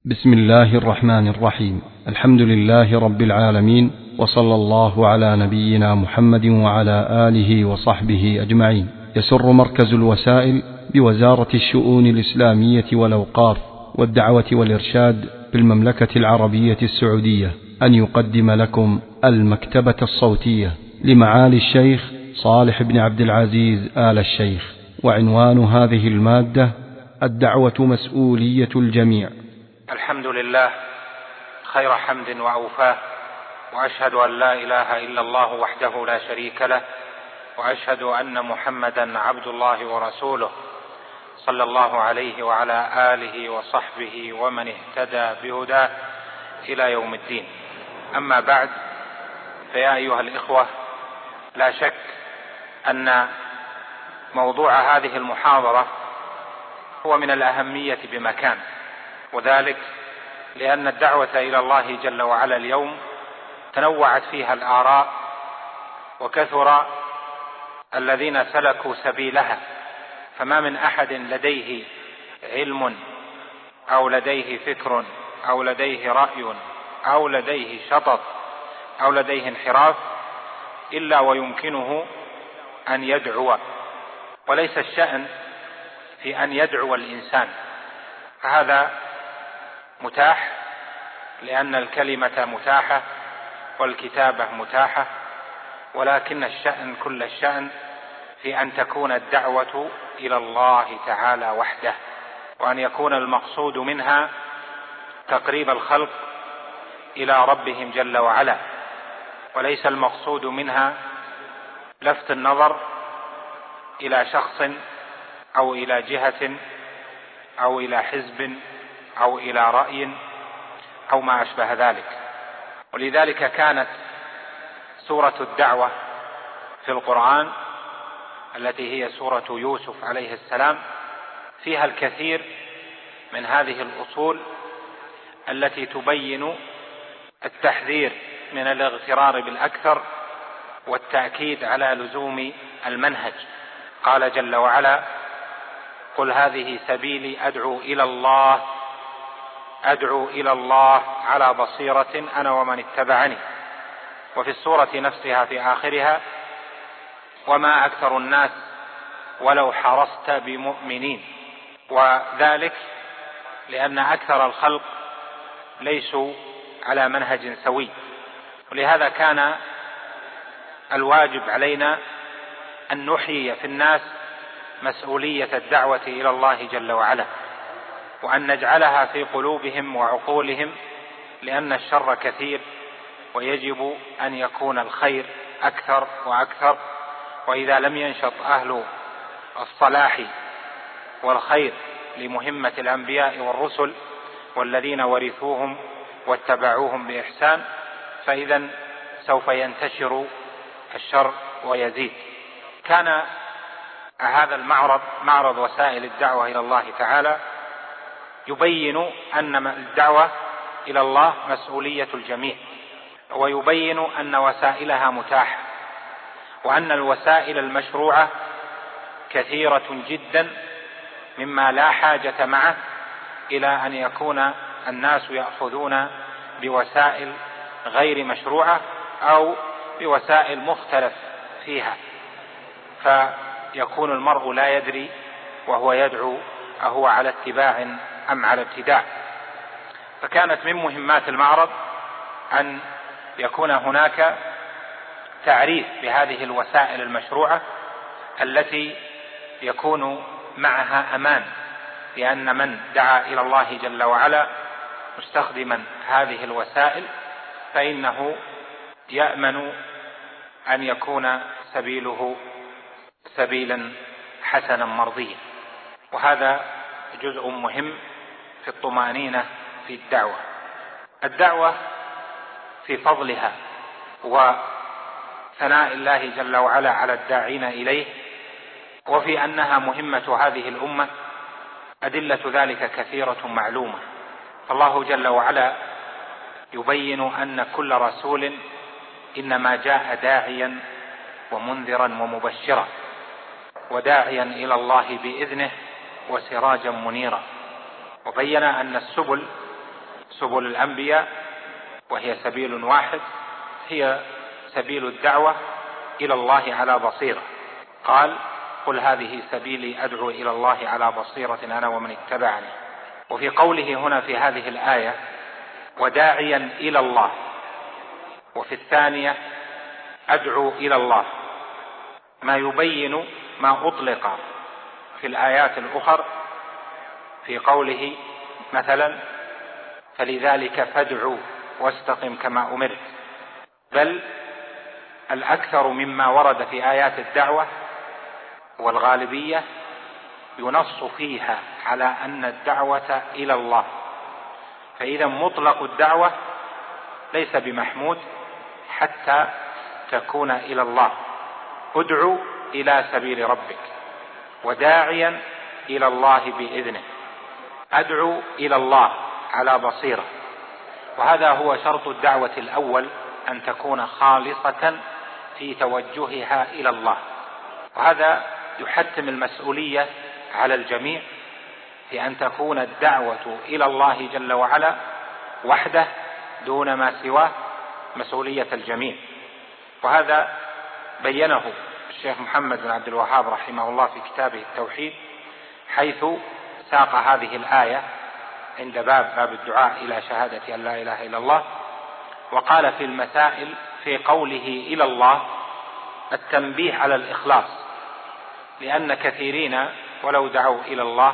بسم الله الرحمن الرحيم. الحمد لله رب العالمين، وصلى الله على نبينا محمد وعلى آله وصحبه أجمعين. يسر مركز الوسائل بوزارة الشؤون الإسلامية والأوقاف والدعوة والإرشاد بالمملكة العربية السعودية أن يقدم لكم المكتبة الصوتية لمعالي الشيخ صالح بن عبد العزيز آل الشيخ. وعنوان هذه المادة: الدعوة مسؤولية الجميع. الحمد لله خير حمد وأوفاه، وأشهد أن لا إله إلا الله وحده لا شريك له، وأشهد أن محمدا عبد الله ورسوله، صلى الله عليه وعلى آله وصحبه ومن اهتدى بهداه إلى يوم الدين. أما بعد، فيا أيها الإخوة، لا شك أن موضوع هذه المحاضرة هو من الأهمية بمكان، وذلك لأن الدعوة إلى الله جل وعلا اليوم تنوعت فيها الآراء، وكثر الذين سلكوا سبيلها، فما من أحد لديه علم أو لديه فكر أو لديه رأي أو لديه شطط أو لديه انحراف إلا ويمكنه أن يدعو، وليس الشأن في أن يدعو الإنسان، فهذا متاح لأن الكلمة متاحة والكتابة متاحة، ولكن الشأن كل الشأن في أن تكون الدعوة إلى الله تعالى وحده، وأن يكون المقصود منها تقريب الخلق إلى ربهم جل وعلا، وليس المقصود منها لفت النظر إلى شخص أو إلى جهة أو إلى حزب أو إلى رأي أو ما أشبه ذلك. ولذلك كانت سورة الدعوة في القرآن التي هي سورة يوسف عليه السلام فيها الكثير من هذه الأصول التي تبين التحذير من الاغترار بالأكثر والتأكيد على لزوم المنهج. قال جل وعلا: قل هذه سبيلي أدعو إلى الله على بصيرة أنا ومن اتبعني. وفي السورة نفسها في آخرها: وما أكثر الناس ولو حرصت بمؤمنين. وذلك لأن أكثر الخلق ليسوا على منهج سوي، ولهذا كان الواجب علينا أن نحيي في الناس مسؤولية الدعوة إلى الله جل وعلا، وأن نجعلها في قلوبهم وعقولهم، لأن الشر كثير ويجب أن يكون الخير أكثر وأكثر. وإذا لم ينشط أهل الصلاح والخير لمهمة الأنبياء والرسل والذين ورثوهم واتبعوهم بإحسان، فإذا سوف ينتشر الشر ويزيد. كان هذا المعرض، معرض وسائل الدعوة إلى الله تعالى، يبين أن الدعوة إلى الله مسؤولية الجميع، ويبين أن وسائلها متاحة، وأن الوسائل المشروعة كثيرة جدا مما لا حاجة معه إلى أن يكون الناس يأخذون بوسائل غير مشروعة أو بوسائل مختلف فيها، فيكون المرء لا يدري وهو يدعو أهو على اتباع أم على ابتداع. فكانت من مهمات المعرض أن يكون هناك تعريف بهذه الوسائل المشروعة التي يكون معها أمان، لأن من دعا إلى الله جل وعلا مستخدما هذه الوسائل فإنه يأمن أن يكون سبيله سبيلا حسنا مرضيا. وهذا جزء مهم في الطمأنينة في الدعوة في فضلها وثناء الله جل وعلا على الداعين إليه، وفي أنها مهمة هذه الأمة. أدلة ذلك كثيرة معلومة، فالله جل وعلا يبين أن كل رسول إنما جاء داعيا ومنذرا ومبشرا، وداعيا إلى الله بإذنه وسراجا منيرا. وبين أن السبل سبل الأنبياء وهي سبيل واحد، هي سبيل الدعوة إلى الله على بصيرة. قال: قل هذه سبيلي أدعو إلى الله على بصيرة أنا ومن اتبعني. وفي قوله هنا في هذه الآية: وداعيا إلى الله، وفي الثانية: أدعو إلى الله، ما يبين ما أطلق في الآيات الأخرى في قوله مثلا: فلذلك فادعوا واستقم كما أمرت. بل الأكثر مما ورد في آيات الدعوة والغالبية ينص فيها على أن الدعوة إلى الله، فإذا مطلق الدعوة ليس بمحمود حتى تكون إلى الله. ادعو إلى سبيل ربك، وداعيا إلى الله بإذنه، أدعو إلى الله على بصيرة. وهذا هو شرط الدعوة الأول، أن تكون خالصة في توجهها إلى الله. وهذا يحتم المسؤولية على الجميع في أن تكون الدعوة إلى الله جل وعلا وحده دون ما سواه مسؤولية الجميع. وهذا بينه الشيخ محمد بن عبد الوهاب رحمه الله في كتابه التوحيد، حيث ساق هذه الآية عند باب الدعاء إلى شهادة أن لا إله إلا الله، وقال في المسائل في قوله إلى الله التنبيه على الإخلاص، لأن كثيرين ولو دعوا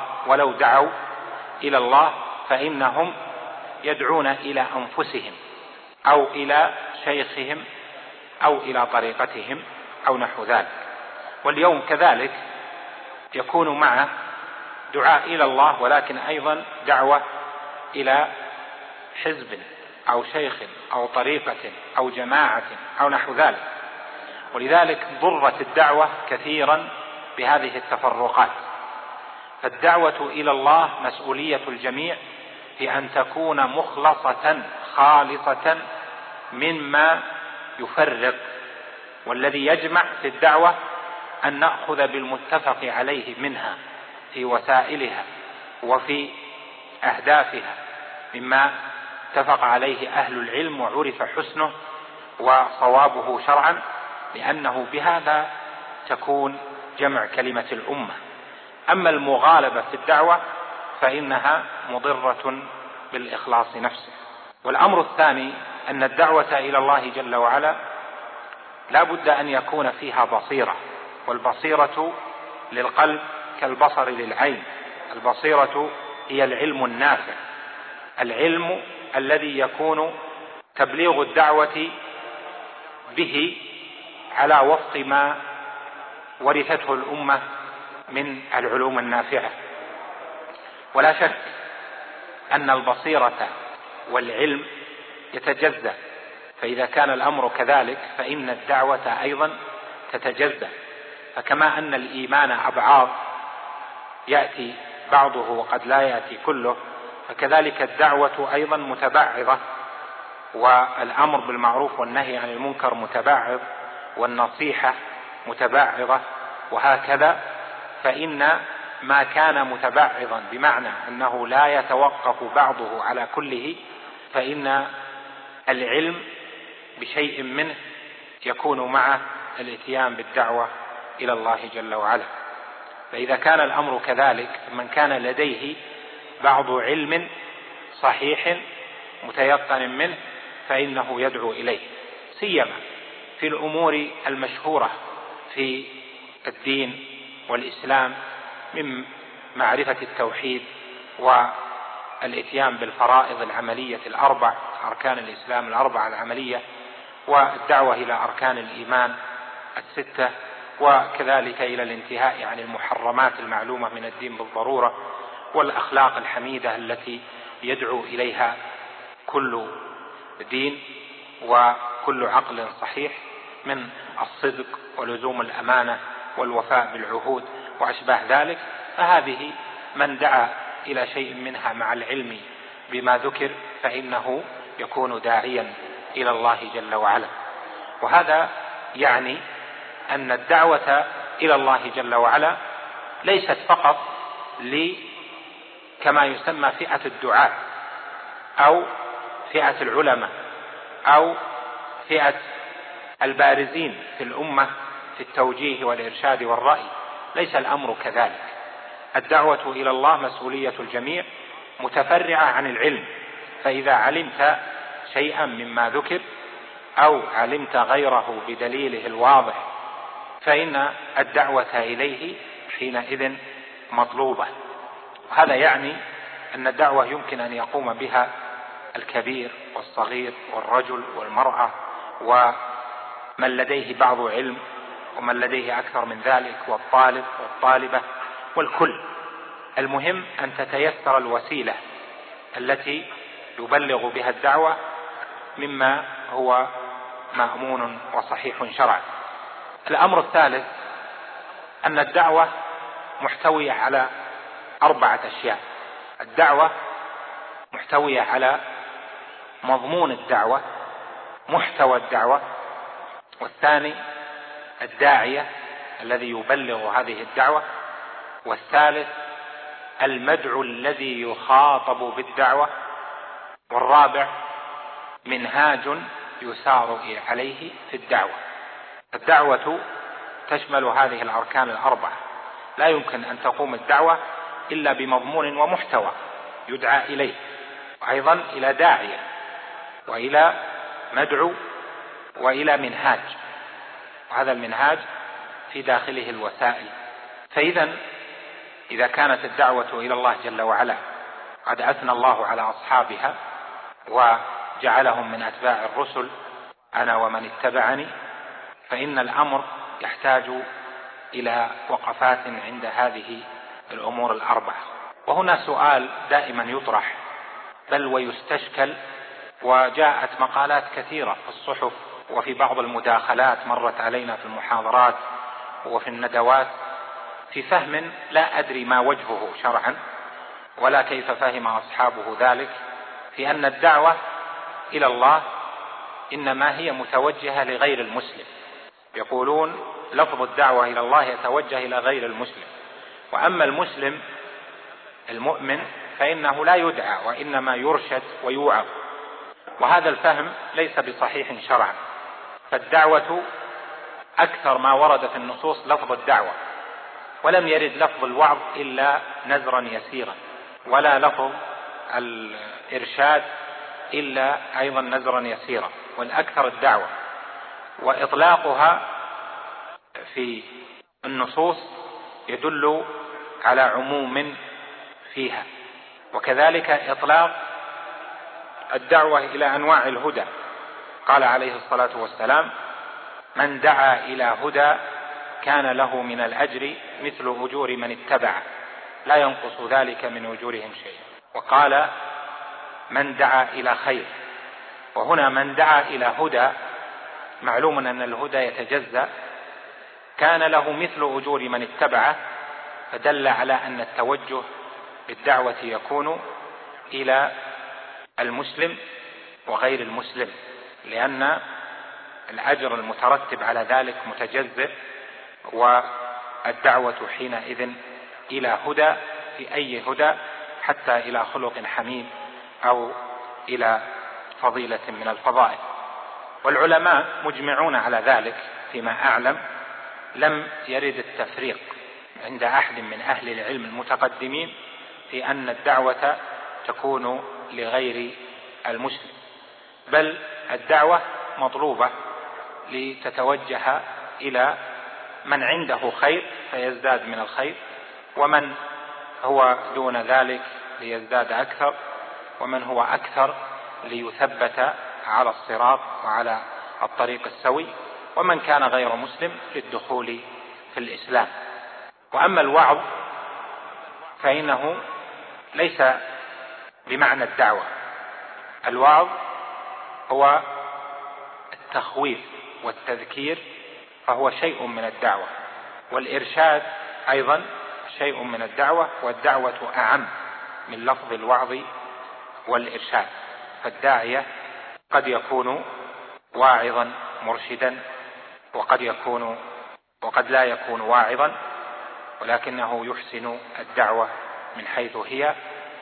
إلى الله فإنهم يدعون إلى أنفسهم أو إلى شيخهم أو إلى طريقتهم أو نحو ذلك. واليوم كذلك يكون معه دعاء إلى الله، ولكن أيضا دعوة إلى حزب أو شيخ أو طريقة أو جماعة أو نحو ذلك. ولذلك ضرت الدعوة كثيرا بهذه التفرقات. فالدعوة إلى الله مسؤولية الجميع في أن تكون مخلصة خالصة مما يفرق. والذي يجمع في الدعوة أن نأخذ بالمتفق عليه منها في وسائلها وفي أهدافها، مما اتفق عليه أهل العلم وعرف حسنه وصوابه شرعا، لأنه بهذا تكون جمع كلمة الأمة. أما المغالبة في الدعوة فإنها مضرة بالإخلاص نفسه. والأمر الثاني أن الدعوة إلى الله جل وعلا لا بد أن يكون فيها بصيرة، والبصيرة للقلب كالبصر للعين. البصيرة هي العلم النافع، العلم الذي يكون تبليغ الدعوة به على وفق ما ورثته الأمة من العلوم النافعة. ولا شك أن البصيرة والعلم يتجزأ، فإذا كان الأمر كذلك فإن الدعوة أيضا تتجزأ. فكما أن الإيمان أبعاض يأتي بعضه وقد لا يأتي كله، فكذلك الدعوة أيضا متبعضة، والأمر بالمعروف والنهي عن المنكر متبعض، والنصيحة متبعضة، وهكذا. فإن ما كان متبعضا بمعنى أنه لا يتوقف بعضه على كله، فإن العلم بشيء منه يكون مع الاتيان بالدعوة إلى الله جل وعلا. فإذا كان الأمر كذلك، من كان لديه بعض علم صحيح متيقن منه فإنه يدعو إليه، سيما في الأمور المشهورة في الدين والإسلام من معرفة التوحيد والاتيان بالفرائض العملية الأربع، أركان الإسلام الأربع العملية، والدعوة إلى أركان الإيمان الستة، وكذلك إلى الانتهاء عن المحرمات المعلومة من الدين بالضرورة، والأخلاق الحميدة التي يدعو إليها كل دين وكل عقل صحيح من الصدق ولزوم الأمانة والوفاء بالعهود وأشباه ذلك. فهذه من دعا إلى شيء منها مع العلم بما ذكر فإنه يكون داعيا إلى الله جل وعلا. وهذا يعني أن الدعوة إلى الله جل وعلا ليست فقط كما يسمى فئة الدعاء، أو فئة العلماء أو فئة البارزين في الأمة في التوجيه والإرشاد والرأي. ليس الأمر كذلك. الدعوة إلى الله مسؤولية الجميع متفرعة عن العلم، فإذا علمت شيئا مما ذكر أو علمت غيره بدليله الواضح فإن الدعوة إليه حينئذ مطلوبة. هذا يعني أن الدعوة يمكن أن يقوم بها الكبير والصغير والرجل والمرأة ومن لديه بعض علم ومن لديه أكثر من ذلك والطالب والطالبة والكل. المهم أن تتيسر الوسيلة التي يبلغ بها الدعوة مما هو مأمون وصحيح شرعا. الأمر الثالث أن الدعوة محتوية على 4 أشياء. الدعوة محتوية على مضمون الدعوة، محتوى الدعوة، والثاني الداعية الذي يبلغ هذه الدعوة، والثالث المدعو الذي يخاطب بالدعوة، والرابع منهاج يسار عليه في الدعوة. الدعوة تشمل هذه الأركان 4، لا يمكن أن تقوم الدعوة إلا بمضمون ومحتوى يدعى إليه، وأيضا إلى داعية وإلى مدعو وإلى منهاج، وهذا المنهاج في داخله الوسائل. إذا كانت الدعوة إلى الله جل وعلا قد أثنى الله على أصحابها وجعلهم من أتباع الرسل أنا ومن اتبعني، فإن الأمر يحتاج إلى وقفات عند هذه الأمور 4. وهنا سؤال دائما يطرح بل ويستشكل، وجاءت مقالات كثيرة في الصحف وفي بعض المداخلات مرت علينا في المحاضرات وفي الندوات في فهم لا أدري ما وجهه شرعا ولا كيف فهم أصحابه ذلك، في أن الدعوة إلى الله إنما هي متوجهة لغير المسلم. يقولون لفظ الدعوة إلى الله يتوجه إلى غير المسلم، وأما المسلم المؤمن فإنه لا يدعى وإنما يرشد ويوعظ، وهذا الفهم ليس بصحيح شرعا. فالدعوة أكثر ما ورد في النصوص لفظ الدعوة، ولم يرد لفظ الوعظ إلا نزرا يسيرا، ولا لفظ الإرشاد إلا أيضا نزرا يسيرا، والأكثر الدعوة. وإطلاقها في النصوص يدل على عموم فيها، وكذلك إطلاق الدعوة إلى أنواع الهدى. قال عليه الصلاة والسلام: من دعا إلى هدى كان له من الأجر مثل أجور من اتبعه لا ينقص ذلك من أجورهم شيئا. وقال: من دعا إلى خير. وهنا من دعا إلى هدى، معلوم أن الهدى يتجزأ، كان له مثل أجور من اتبعه، فدل على أن التوجه بالدعوة يكون إلى المسلم وغير المسلم، لأن الأجر المترتب على ذلك متجزئ، والدعوة حينئذ إلى هدى، في أي هدى، حتى إلى خلق حميد أو إلى فضيلة من الفضائل. والعلماء مجمعون على ذلك فيما أعلم، لم يرد التفريق عند أحد من أهل العلم المتقدمين في أن الدعوة تكون لغير المسلم، بل الدعوة مطلوبة لتتوجه إلى من عنده خير فيزداد من الخير، ومن هو دون ذلك ليزداد أكثر، ومن هو أكثر ليثبت على الصراط وعلى الطريق السوي، ومن كان غير مسلم للدخول في الإسلام. وأما الوعظ فإنه ليس بمعنى الدعوة. الوعظ هو التخويف والتذكير، فهو شيء من الدعوة، والإرشاد أيضا شيء من الدعوة، والدعوة أعم من لفظ الوعظ والإرشاد. فالداعية قد يكون واعظا مرشدا، وقد لا يكون واعظا، ولكنه يحسن الدعوة من حيث هي،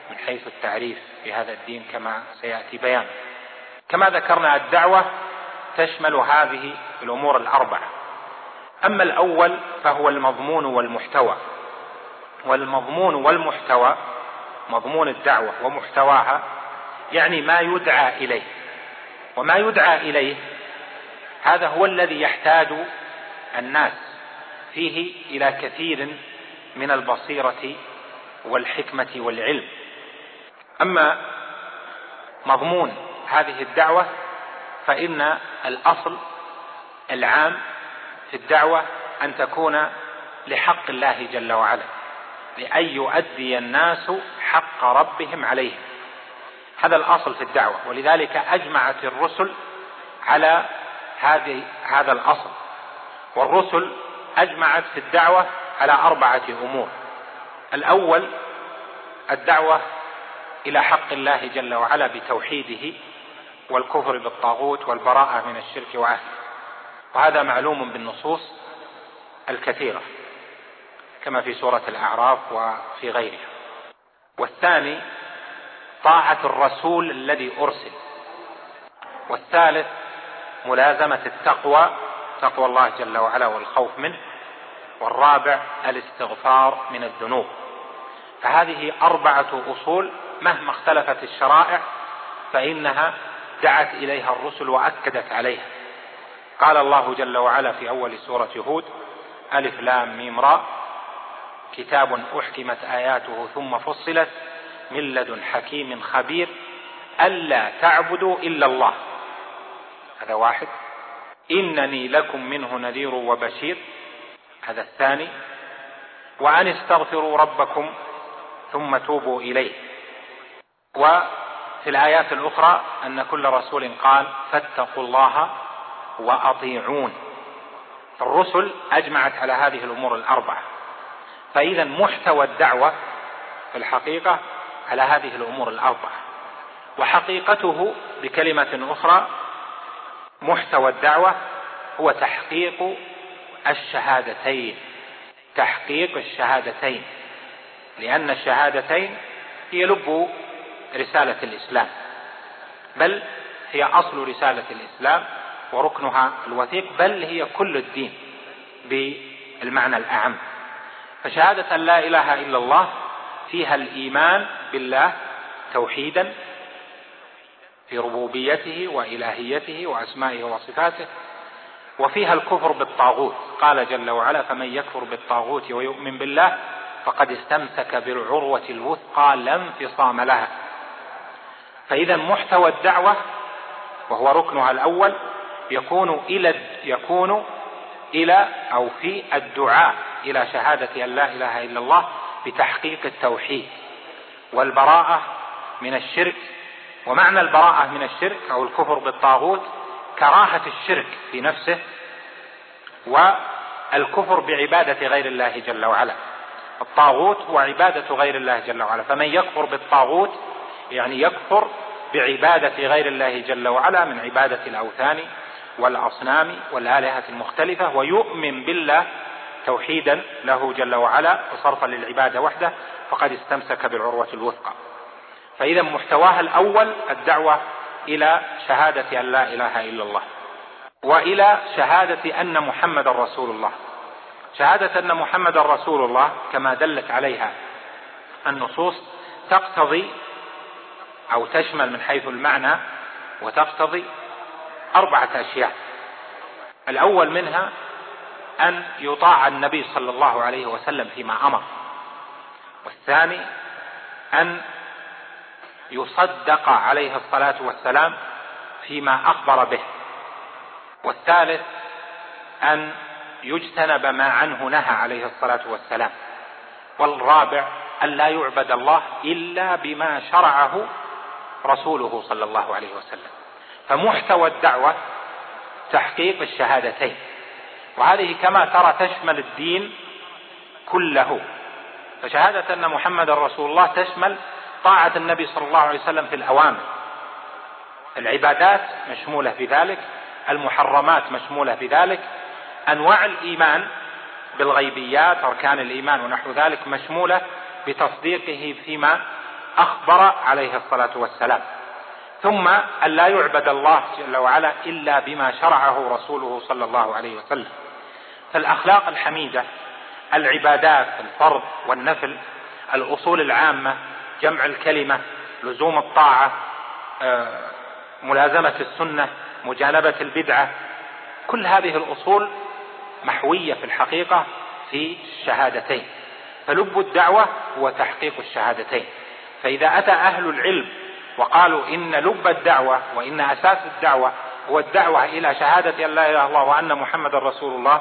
من حيث التعريف في هذا الدين كما سيأتي بيان. كما ذكرنا الدعوة تشمل هذه الأمور الأربعة. أما الأول فهو المضمون والمحتوى. والمضمون والمحتوى، مضمون الدعوة ومحتواها، يعني ما يدعى إليه. وما يدعى إليه هذا هو الذي يحتاج الناس فيه إلى كثير من البصيرة والحكمة والعلم. أما مضمون هذه الدعوة فإن الأصل العام في الدعوة أن تكون لحق الله جل وعلا، لأن يؤدي الناس حق ربهم عليهم. هذا الأصل في الدعوة، ولذلك أجمعت الرسل على هذا الأصل. والرسل أجمعت في الدعوة على 4 أمور. الأول الدعوة إلى حق الله جل وعلا بتوحيده والكفر بالطاغوت والبراءة من الشرك وأهله، وهذا معلوم بالنصوص الكثيرة كما في سورة الأعراف وفي غيرها. والثاني طاعة الرسول الذي أرسل. والثالث ملازمة التقوى، تقوى الله جل وعلا والخوف منه. والرابع الاستغفار من الذنوب. فهذه 4 أصول مهما اختلفت الشرائع فإنها دعت إليها الرسل وأكدت عليها. قال الله جل وعلا في أول سورة هود: ألف لام ميم راء، كتاب أحكمت آياته ثم فصلت من لدن حكيم خبير ألا تعبدوا إلا الله. هذا واحد. إنني لكم منه نذير وبشير. هذا الثاني. وأن استغفروا ربكم ثم توبوا إليه. وفي الآيات الأخرى أن كل رسول قال: فاتقوا الله وأطيعون. الرسل أجمعت على هذه الأمور ال4. فإذا محتوى الدعوة في الحقيقة على هذه الأمور ال4. وحقيقته بكلمة أخرى، محتوى الدعوة هو تحقيق الشهادتين. تحقيق الشهادتين، لأن الشهادتين هي لب رسالة الإسلام، بل هي أصل رسالة الإسلام وركنها الوثيق، بل هي كل الدين بالمعنى الأعم. فشهادة أن لا إله إلا الله فيها الإيمان بالله توحيدا في ربوبيته وإلهيته وأسمائه وصفاته، وفيها الكفر بالطاغوت. قال جل وعلا: فمن يكفر بالطاغوت ويؤمن بالله فقد استمسك بالعروة الوثقى لا انفصام لها. فإذا محتوى الدعوة وهو ركنها الأول يكون إلى أو في الدعاء إلى شهادة أن لا إله إلا الله بتحقيق التوحيد والبراءة من الشرك. ومعنى البراءة من الشرك أو الكفر بالطاغوت كراهة الشرك في نفسه، والكفر بعبادة غير الله جل وعلا. الطاغوت هو عبادة غير الله جل وعلا، فمن يكفر بالطاغوت يعني يكفر بعبادة غير الله جل وعلا من عبادة الأوثان والأصنام والآلهة المختلفة، ويؤمن بالله توحيدا له جل وعلا وصرفا للعبادة وحده، فقد استمسك بالعروة الوثقى. فإذا محتواها الأول الدعوة إلى شهادة أن لا إله إلا الله، وإلى شهادة أن محمد رسول الله. شهادة أن محمد رسول الله كما دلت عليها النصوص تقتضي أو تشمل من حيث المعنى وتقتضي 4 أشياء. الأول منها أن يطاع النبي صلى الله عليه وسلم فيما أمر، والثاني أن يصدق عليه الصلاة والسلام فيما أخبر به، والثالث أن يجتنب ما عنه نهى عليه الصلاة والسلام، والرابع أن لا يعبد الله إلا بما شرعه رسوله صلى الله عليه وسلم. فمحتوى الدعوة تحقيق الشهادتين، وهذه كما ترى تشمل الدين كله. فشهادة أن محمد رسول الله تشمل طاعة النبي صلى الله عليه وسلم في الأوامر، العبادات مشمولة في ذلك، المحرمات مشمولة في ذلك، أنواع الإيمان بالغيبيات أركان الإيمان ونحو ذلك مشمولة بتصديقه فيما أخبر عليه الصلاة والسلام. ثم أن لا يعبد الله جل وعلا إلا بما شرعه رسوله صلى الله عليه وسلم. فالأخلاق الحميدة، العبادات، الفرض والنفل، الأصول العامة، جمع الكلمة، لزوم الطاعة، ملازمة السنة، مجانبة البدعة، كل هذه الأصول محوية في الحقيقة في الشهادتين. فلب الدعوة هو تحقيق الشهادتين. فإذا أتى أهل العلم وقالوا إن لب الدعوة وإن أساس الدعوة هو الدعوة إلى شهادة أن لا إله إلا الله وأن محمد رسول الله،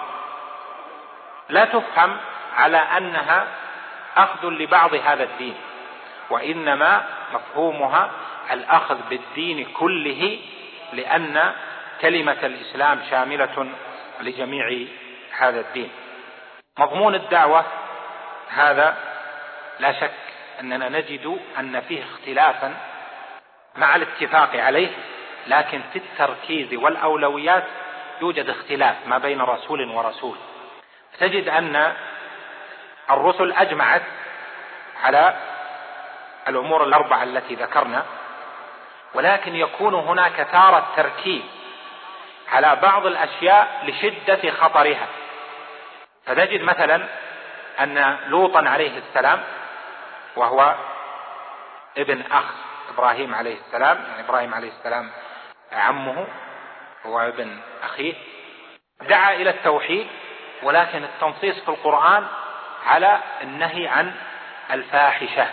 لا تفهم على أنها أخذ لبعض هذا الدين، وإنما مفهومها الأخذ بالدين كله، لأن كلمة الإسلام شاملة لجميع هذا الدين. مضمون الدعوة هذا لا شك أننا نجد أن فيه اختلافا مع الاتفاق عليه، لكن في التركيز والأولويات يوجد اختلاف ما بين رسول ورسول. تجد أن الرسل أجمعت على الأمور الأربعة التي ذكرنا، ولكن يكون هناك تارة تركيز على بعض الأشياء لشدة خطرها. فتجد مثلا أن لوطا عليه السلام، وهو ابن أخ إبراهيم عليه السلام، يعني إبراهيم عليه السلام عمه هو ابن أخيه، دعا إلى التوحيد، ولكن التنصيص في القرآن على النهي عن الفاحشة،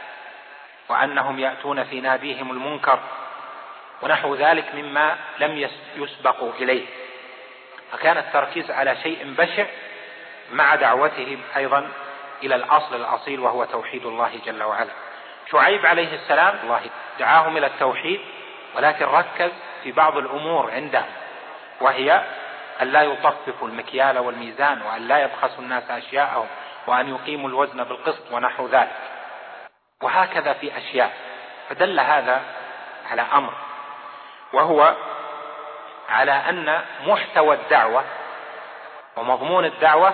وأنهم يأتون في ناديهم المنكر ونحو ذلك مما لم يسبقوا إليه. فكان التركيز على شيء بشع مع دعوتهم أيضا إلى الأصل الأصيل وهو توحيد الله جل وعلا. شعيب عليه السلام الله دعاهم إلى التوحيد، ولكن ركز في بعض الأمور عندهم، وهي أن لا يطففوا المكيال والميزان، وأن لا يبخسوا الناس أشياءهم، وأن يقيموا الوزن بالقسط ونحو ذلك، وهكذا في أشياء. فدل هذا على أمر، وهو على أن محتوى الدعوة ومضمون الدعوة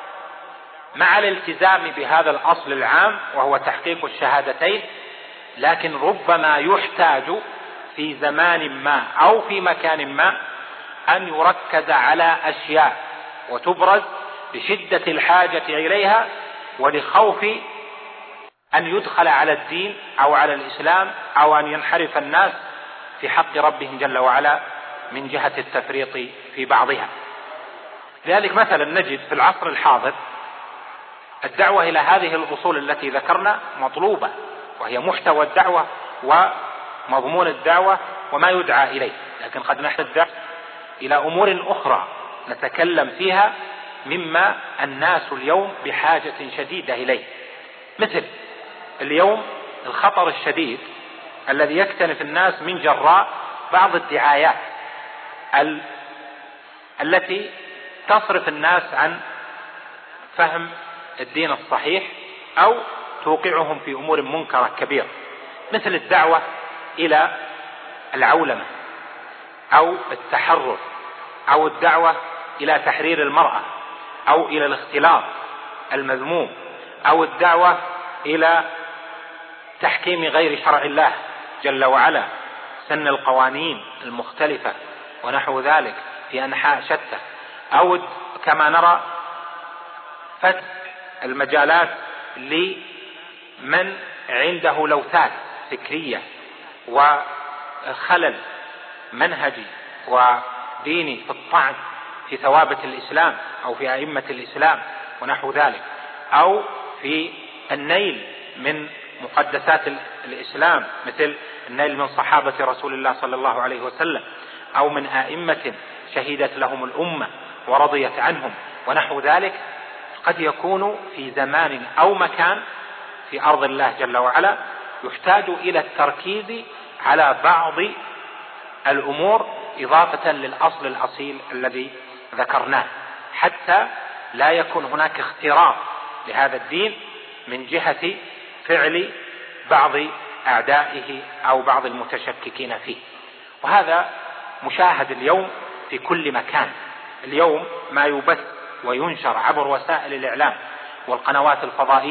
مع الالتزام بهذا الأصل العام وهو تحقيق الشهادتين، لكن ربما يحتاج في زمان ما أو في مكان ما أن يركز على أشياء وتبرز بشدة الحاجة إليها، ولخوف أن يدخل على الدين أو على الإسلام أو أن ينحرف الناس في حق ربهم جل وعلا من جهة التفريط في بعضها. لذلك مثلا نجد في العصر الحاضر الدعوة إلى هذه الأصول التي ذكرنا مطلوبة، وهي محتوى الدعوة ومضمون الدعوة وما يدعى إليه، لكن قد نحتاج إلى أمور أخرى نتكلم فيها مما الناس اليوم بحاجة شديدة إليه، مثل اليوم الخطر الشديد الذي يكتنف الناس من جراء بعض الدعايات التي تصرف الناس عن فهم الدين الصحيح أو توقعهم في أمور منكرة كبيرة، مثل الدعوة إلى العولمة أو التحرر، أو الدعوة إلى تحرير المرأة، أو إلى الاختلاط المذموم، أو الدعوة إلى تحكيم غير شرع الله جل وعلا، سن القوانين المختلفة ونحو ذلك في أنحاء شتى، أو كما نرى فتح المجالات لمن عنده لوثات فكرية وخلل منهجي وديني في الطعن في ثوابت الإسلام أو في أئمة الإسلام ونحو ذلك، أو في النيل من مقدسات الإسلام مثل النيل من صحابة رسول الله صلى الله عليه وسلم، أو من أئمة شهدت لهم الأمة ورضيت عنهم ونحو ذلك. قد يكون في زمان أو مكان في أرض الله جل وعلا يحتاج إلى التركيز على بعض الأمور إضافة للأصل الأصيل الذي ذكرناه، حتى لا يكون هناك اختراق لهذا الدين من جهة فعل بعض أعدائه أو بعض المتشككين فيه. وهذا مشاهد اليوم في كل مكان. اليوم ما يبث وينشر عبر وسائل الإعلام والقنوات الفضائية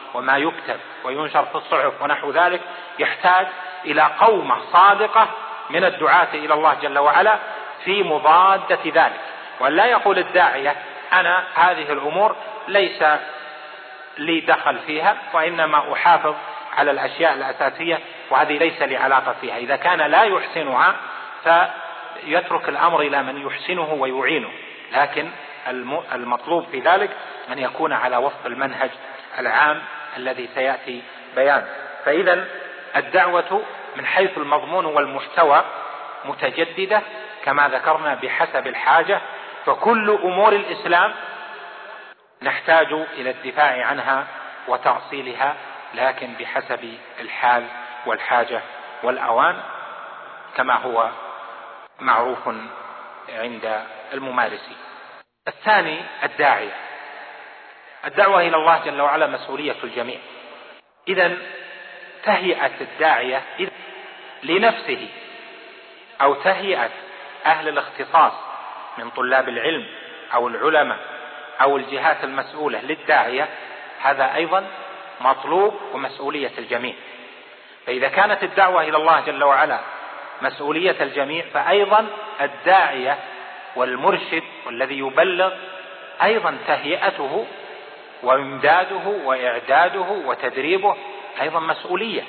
وما يكتب وينشر في الصحف ونحو ذلك يحتاج إلى قومة صادقة من الدعاة إلى الله جل وعلا في مضادة ذلك، وأن لا يقول الداعية أنا هذه الأمور ليس لي دخل فيها وإنما أحافظ على الأشياء الأساسية وهذه ليس لي علاقة فيها. إذا كان لا يحسنها فيترك الأمر إلى من يحسنه ويعينه، لكن المطلوب في ذلك أن يكون على وفق المنهج العام الذي سيأتي بيان. فإذا الدعوة من حيث المضمون والمحتوى متجددة كما ذكرنا بحسب الحاجة، فكل أمور الإسلام نحتاج إلى الدفاع عنها وتأصيلها، لكن بحسب الحال والحاجة والأوان كما هو معروف عند الممارسين. الثاني الداعية. الدعوة إلى الله جل وعلا مسؤولية الجميع. إذن تهيئة الداعية لنفسه أو تهيئة أهل الاختصاص من طلاب العلم أو العلماء أو الجهات المسؤولة للداعية هذا أيضا مطلوب ومسؤولية الجميع. فإذا كانت الدعوة إلى الله جل وعلا مسؤولية الجميع فأيضا الداعية والمرشد والذي يبلغ أيضا تهيئته وإمداده وإعداده وتدريبه أيضا مسؤولية.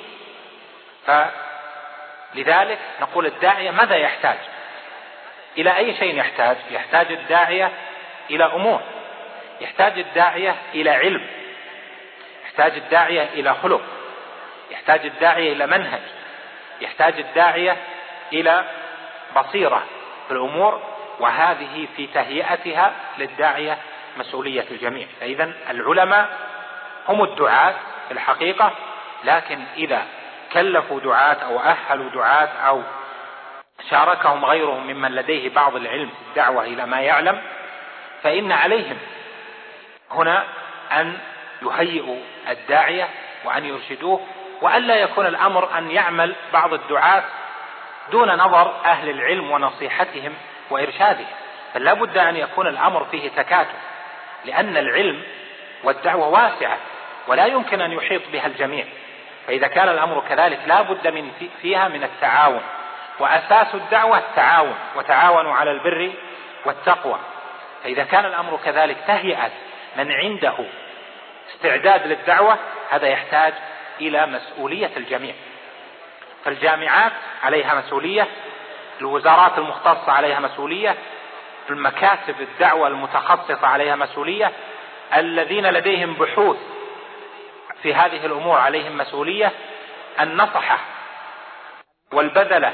فلذلك نقول الداعية ماذا يحتاج؟ إلى أي شيء يحتاج؟ يحتاج الداعية إلى أمور، يحتاج الداعية إلى علم، يحتاج الداعية إلى خلق، يحتاج الداعية إلى منهج، يحتاج الداعية إلى بصيرة في الأمور، وهذه في تهيئتها للداعية مسؤولية الجميع. فإذا العلماء هم الدعاة في الحقيقة، لكن إذا كلفوا دعاة أو أهلوا دعاة أو شاركهم غيرهم ممن لديه بعض العلم في الدعوة إلى ما يعلم فإن عليهم هنا أن يهيئوا الداعية وأن يرشدوه، وألا يكون الأمر أن يعمل بعض الدعاة دون نظر أهل العلم ونصيحتهم وإرشادهم، فلا بد أن يكون الأمر فيه تكاتف، لأن العلم والدعوة واسعة ولا يمكن أن يحيط بها الجميع. فإذا كان الأمر كذلك لا بد فيها من التعاون، وأساس الدعوة التعاون، وتعاونوا على البر والتقوى. فإذا كان الأمر كذلك تهيئة من عنده استعداد للدعوة هذا يحتاج إلى مسؤولية الجميع. فالجامعات عليها مسؤولية، الوزارات المختصة عليها مسؤولية، المكاتب الدعوة المتخصصة عليها مسؤولية، الذين لديهم بحوث في هذه الأمور عليهم مسؤولية، النصحة والبذلة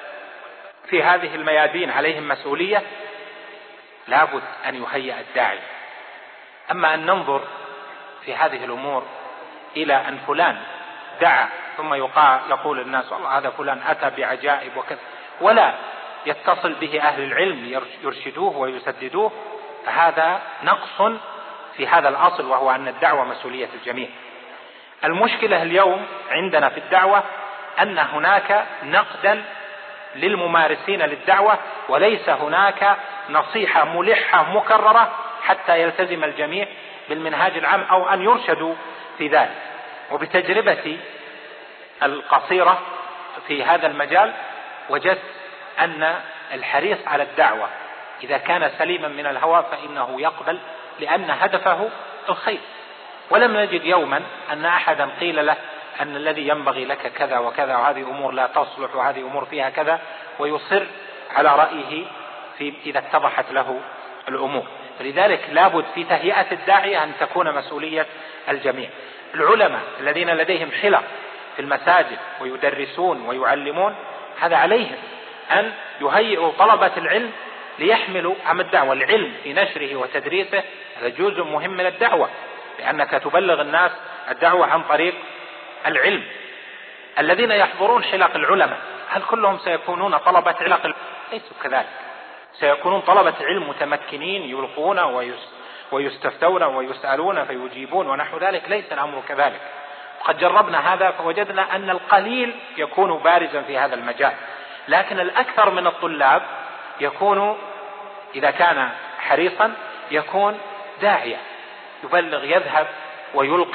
في هذه الميادين عليهم مسؤولية. لابد أن يهيئ الداعي. أما أن ننظر في هذه الأمور إلى أن فلان دعا ثم يقول الناس والله هذا فلان أتى بعجائب وكذا، ولا يتصل به أهل العلم يرشدوه ويسددوه، فهذا نقص في هذا الأصل، وهو أن الدعوة مسؤولية الجميع. المشكلة اليوم عندنا في الدعوة أن هناك نقدا للممارسين للدعوة، وليس هناك نصيحة ملحة مكررة حتى يلتزم الجميع بالمنهاج العام أو أن يرشدوا في ذلك. وبتجربتي القصيرة في هذا المجال وجدت أن الحريص على الدعوة إذا كان سليما من الهوى فإنه يقبل، لأن هدفه الخير. ولم نجد يوما أن أحدا قيل له أن الذي ينبغي لك كذا وكذا، وهذه أمور لا تصلح، وهذه أمور فيها كذا، ويصر على رأيه إذا اتضحت له الأمور. فلذلك لابد في تهيئة الداعية أن تكون مسؤولية الجميع. العلماء الذين لديهم حلق في المساجد ويدرسون ويعلمون، هذا عليهم أن يهيئوا طلبة العلم ليحملوا هم الدعوة. العلم في نشره وتدريسه هذا جزء مهم من الدعوة، لأنك تبلغ الناس الدعوة عن طريق العلم. الذين يحضرون حلق العلماء هل كلهم سيكونون طلبة حلق؟ ليسوا كذلك، سيكونون طلبة علم متمكنين يلقون ويستفتون ويسألون فيجيبون ونحو ذلك. ليس الأمر كذلك. وقد جربنا هذا فوجدنا أن القليل يكون بارزا في هذا المجال، لكن الأكثر من الطلاب يكون إذا كان حريصا يكون داعية، يبلغ، يذهب ويلقي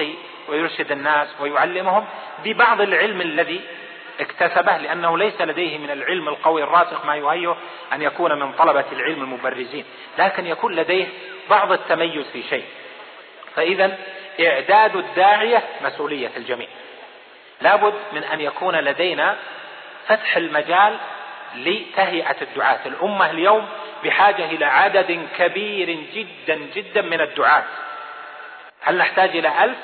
ويرشد الناس ويعلمهم ببعض العلم الذي اكتسبه، لأنه ليس لديه من العلم القوي الراسخ ما يهيئه أن يكون من طلبة العلم المبرزين، لكن يكون لديه بعض التميز في شيء. فإذا إعداد الداعية مسؤولية الجميع. لابد من أن يكون لدينا فتح المجال لتهيئة الدعاة. الأمة اليوم بحاجة إلى عدد كبير جدا جدا من الدعاة. هل نحتاج إلى 1000؟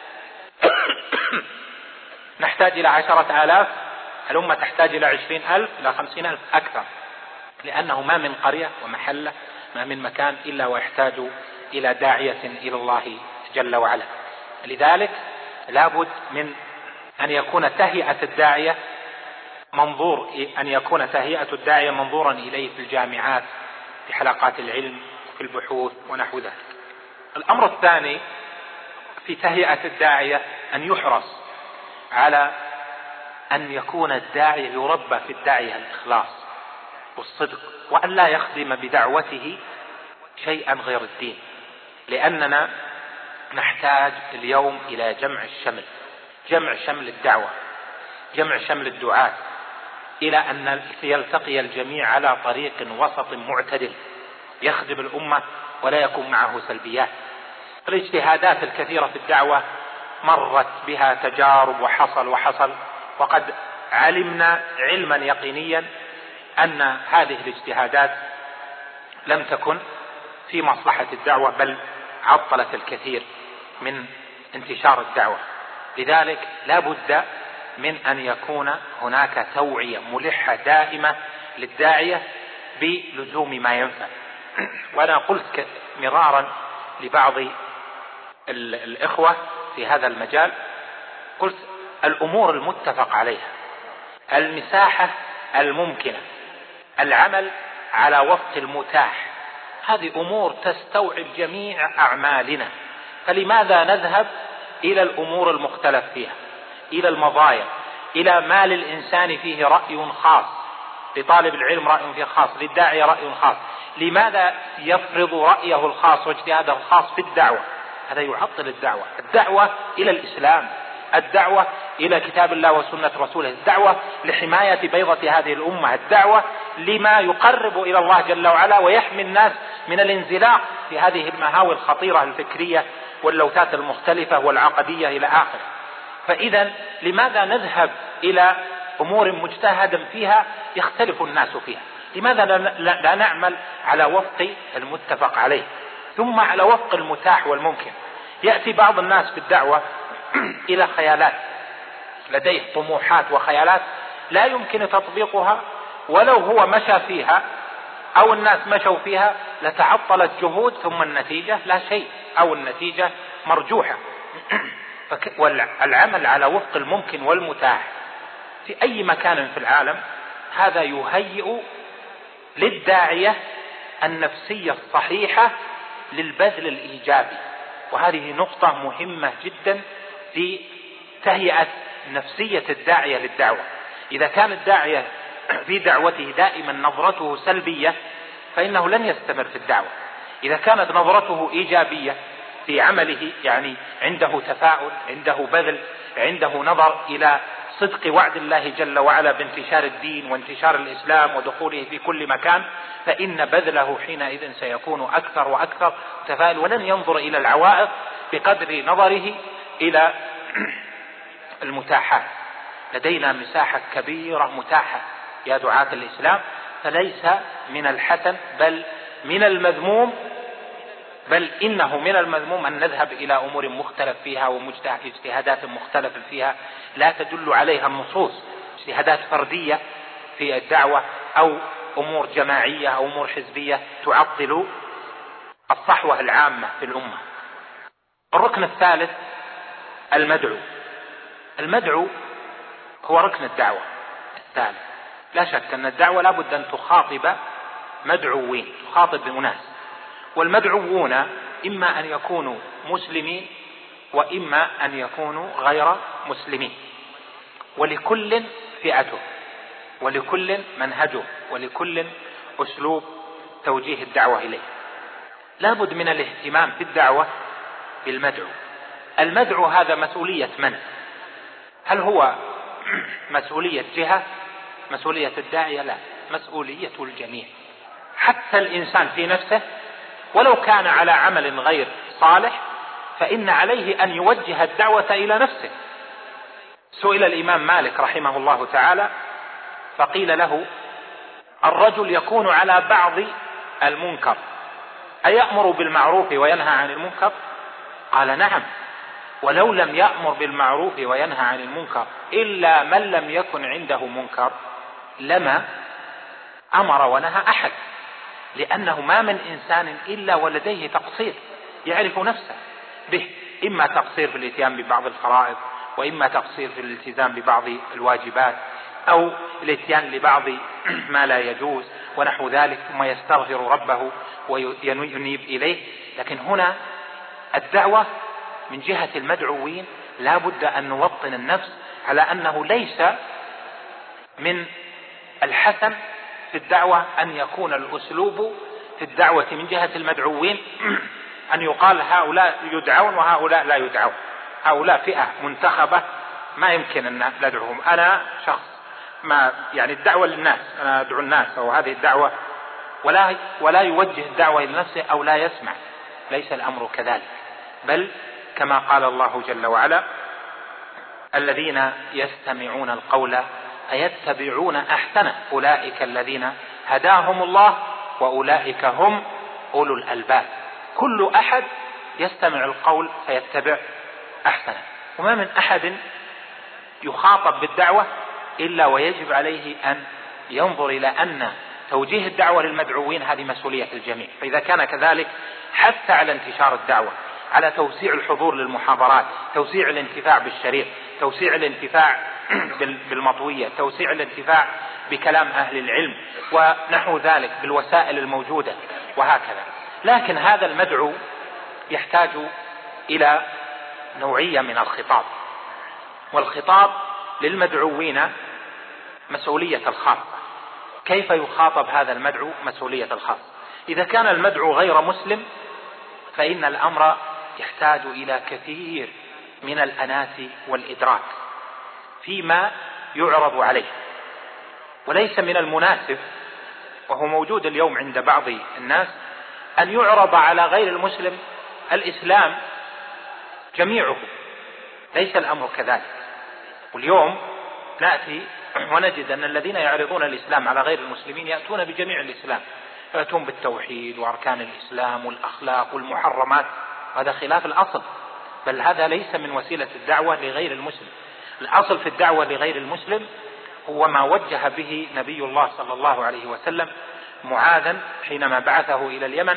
نحتاج إلى 10,000؟ الأمة تحتاج إلى 20,000 إلى 50,000 أكثر، لأنه ما من قرية ومحلة، ما من مكان إلا ويحتاج إلى داعية إلى الله جل وعلا. لذلك لابد من أن يكون تهيئة الداعية منظورا إليه في الجامعات، في حلقات العلم، في البحوث ونحو ذلك. الأمر الثاني في تهيئة الداعية أن يحرص على أن يكون الداعية يربى في الداعية الإخلاص والصدق، وأن لا يخدم بدعوته شيئا غير الدين، لأننا نحتاج اليوم إلى جمع شمل الدعوة، جمع شمل الدعاة، إلى أن يلتقي الجميع على طريق وسط معتدل يخدم الأمة ولا يكون معه سلبيات. الاجتهادات الكثيرة في الدعوة مرت بها تجارب وحصل، وقد علمنا علما يقينيا أن هذه الاجتهادات لم تكن في مصلحة الدعوة، بل عطلت الكثير من انتشار الدعوة. لذلك لا بد من أن يكون هناك توعية ملحة دائمة للداعية بلزوم ما ينفع. وأنا قلت مرارا لبعض الإخوة في هذا المجال، قلت الأمور المتفق عليها، المساحة الممكنة، العمل على وفق المتاح، هذه أمور تستوعب جميع أعمالنا. فلماذا نذهب إلى الأمور المختلف فيها، إلى المضايق، إلى ما للإنسان فيه رأي خاص، لطالب العلم رأي فيه خاص، للداعية رأي خاص؟ لماذا يفرض رأيه الخاص واجتهاده الخاص في الدعوة؟ هذا يعطل الدعوة. الدعوة إلى الإسلام، الدعوة إلى كتاب الله وسنة رسوله، الدعوة لحماية بيضة هذه الأمة، الدعوة لما يقرب إلى الله جل وعلا ويحمي الناس من الانزلاق في هذه المهاوي الخطيرة الفكرية واللوثات المختلفة والعقدية إلى آخره. فإذا لماذا نذهب إلى أمور مجتهدا فيها يختلف الناس فيها؟ لماذا لا نعمل على وفق المتفق عليه، ثم على وفق المتاح والممكن؟ يأتي بعض الناس في الدعوة إلى خيالات، لديه طموحات وخيالات لا يمكن تطبيقها، ولو هو مشى فيها أو الناس مشوا فيها لتعطلت جهود، ثم النتيجة لا شيء أو النتيجة مرجوحة. والعمل على وفق الممكن والمتاح في أي مكان في العالم هذا يهيئ للداعية النفسية الصحيحة للبذل الإيجابي. وهذه نقطة مهمة جدا في تهيئة نفسية الداعية للدعوة. إذا كان الداعية في دعوته دائما نظرته سلبية فإنه لن يستمر في الدعوة. إذا كانت نظرته إيجابية في عمله، يعني عنده تفاؤل، عنده بذل، عنده نظر إلى صدق وعد الله جل وعلا بانتشار الدين وانتشار الإسلام ودخوله في كل مكان، فإن بذله حينئذ سيكون أكثر وأكثر تفاؤل، ولن ينظر إلى العوائق بقدر نظره إلى المتاحات. لدينا مساحة كبيرة متاحة يا دعاة الإسلام، فليس من الحسن بل من المذموم، بل إنه من المذموم أن نذهب إلى أمور مختلف فيها واجتهادات مختلف فيها لا تدل عليها النصوص، اجتهادات فردية في الدعوة أو أمور جماعية أو أمور حزبية تعطل الصحوة العامة في الأمة. الركن الثالث المدعو هو ركن الدعوة الثالث. لا شك أن الدعوة لابد أن تخاطب مدعوين، تخاطب أناس، والمدعوون إما أن يكونوا مسلمين وإما أن يكونوا غير مسلمين، ولكل فئته ولكل منهجه ولكل أسلوب توجيه الدعوة إليه. لابد من الاهتمام في الدعوة بالمدعو. المدعو هذا مسؤولية من؟ هل هو مسؤولية جهة؟ مسؤولية الداعية؟ لا، مسؤولية الجميع. حتى الإنسان في نفسه ولو كان على عمل غير صالح فإن عليه أن يوجه الدعوة إلى نفسه. سئل الإمام مالك رحمه الله تعالى فقيل له: الرجل يكون على بعض المنكر أيأمر بالمعروف وينهى عن المنكر؟ قال: نعم، ولو لم يأمر بالمعروف وينهى عن المنكر إلا من لم يكن عنده منكر لما أمر ونهى أحد، لأنه ما من إنسان إلا ولديه تقصير يعرف نفسه به، إما تقصير في الاتيان ببعض الفرائض، وإما تقصير في الالتزام ببعض الواجبات، أو الاتيان لبعض ما لا يجوز ونحو ذلك، ثم يستغفر ربه وينيب إليه. لكن هنا الدعوة من جهة المدعوين لا بد أن نوطن النفس على أنه ليس من الحسن في الدعوة أن يكون الأسلوب في الدعوة من جهة المدعوين أن يقال هؤلاء يدعون وهؤلاء لا يدعون، هؤلاء فئة منتخبة ما يمكن أن ندعوهم، أنا شخص ما يعني الدعوة للناس، أنا أدعو الناس، أو هذه الدعوة، ولا يوجه الدعوة إلى نفسه أو لا يسمع. ليس الأمر كذلك، بل كما قال الله جل وعلا: الذين يستمعون القول فيتبعون أحسنه أولئك الذين هداهم الله وأولئك هم أولو الألباب. كل أحد يستمع القول فيتبع أحسنه، وما من أحد يخاطب بالدعوة إلا ويجب عليه أن ينظر إلى أن توجيه الدعوة للمدعوين هذه مسؤولية الجميع. فإذا كان كذلك حتى على انتشار الدعوة، على توسيع الحضور للمحاضرات، توسيع الانتفاع بالشريط، توسيع الانتفاع بالمطوية، توسيع الانتفاع بكلام أهل العلم ونحو ذلك بالوسائل الموجودة وهكذا. لكن هذا المدعو يحتاج إلى نوعية من الخطاب، والخطاب للمدعوين مسؤولية الخاصة. كيف يخاطب هذا المدعو؟ مسؤولية الخاصة. إذا كان المدعو غير مسلم فإن الأمر يحتاج إلى كثير من الأنات والإدراك فيما يعرض عليه، وليس من المناسب، وهو موجود اليوم عند بعض الناس، أن يعرض على غير المسلم الإسلام جميعه. ليس الأمر كذلك. واليوم نأتي ونجد أن الذين يعرضون الإسلام على غير المسلمين يأتون بجميع الإسلام، يأتون بالتوحيد وأركان الإسلام والأخلاق والمحرمات. هذا خلاف الأصل، بل هذا ليس من وسيلة الدعوة لغير المسلم. الأصل في الدعوة لغير المسلم هو ما وجه به نبي الله صلى الله عليه وسلم معاذا حينما بعثه إلى اليمن،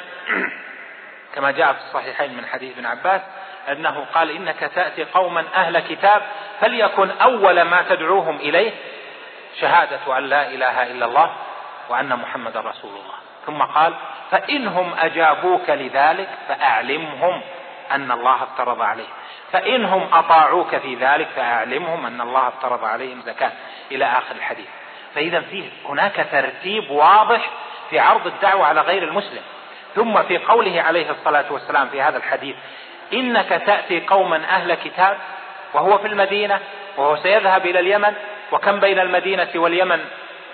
كما جاء في الصحيحين من حديث ابن عباس أنه قال: إنك تأتي قوما أهل كتاب فليكن أول ما تدعوهم إليه شهادة أن لا إله إلا الله وأن محمد رسول الله. ثم قال: فإنهم أجابوك لذلك فأعلمهم أن الله افترض عليهم، فإنهم أطاعوك في ذلك فأعلمهم أن الله افترض عليهم زكاة، إلى آخر الحديث. فإذا فيه هناك ترتيب واضح في عرض الدعوة على غير المسلم. ثم في قوله عليه الصلاة والسلام في هذا الحديث: إنك تأتي قوما أهل كتاب، وهو في المدينة وهو سيذهب إلى اليمن، وكم بين المدينة واليمن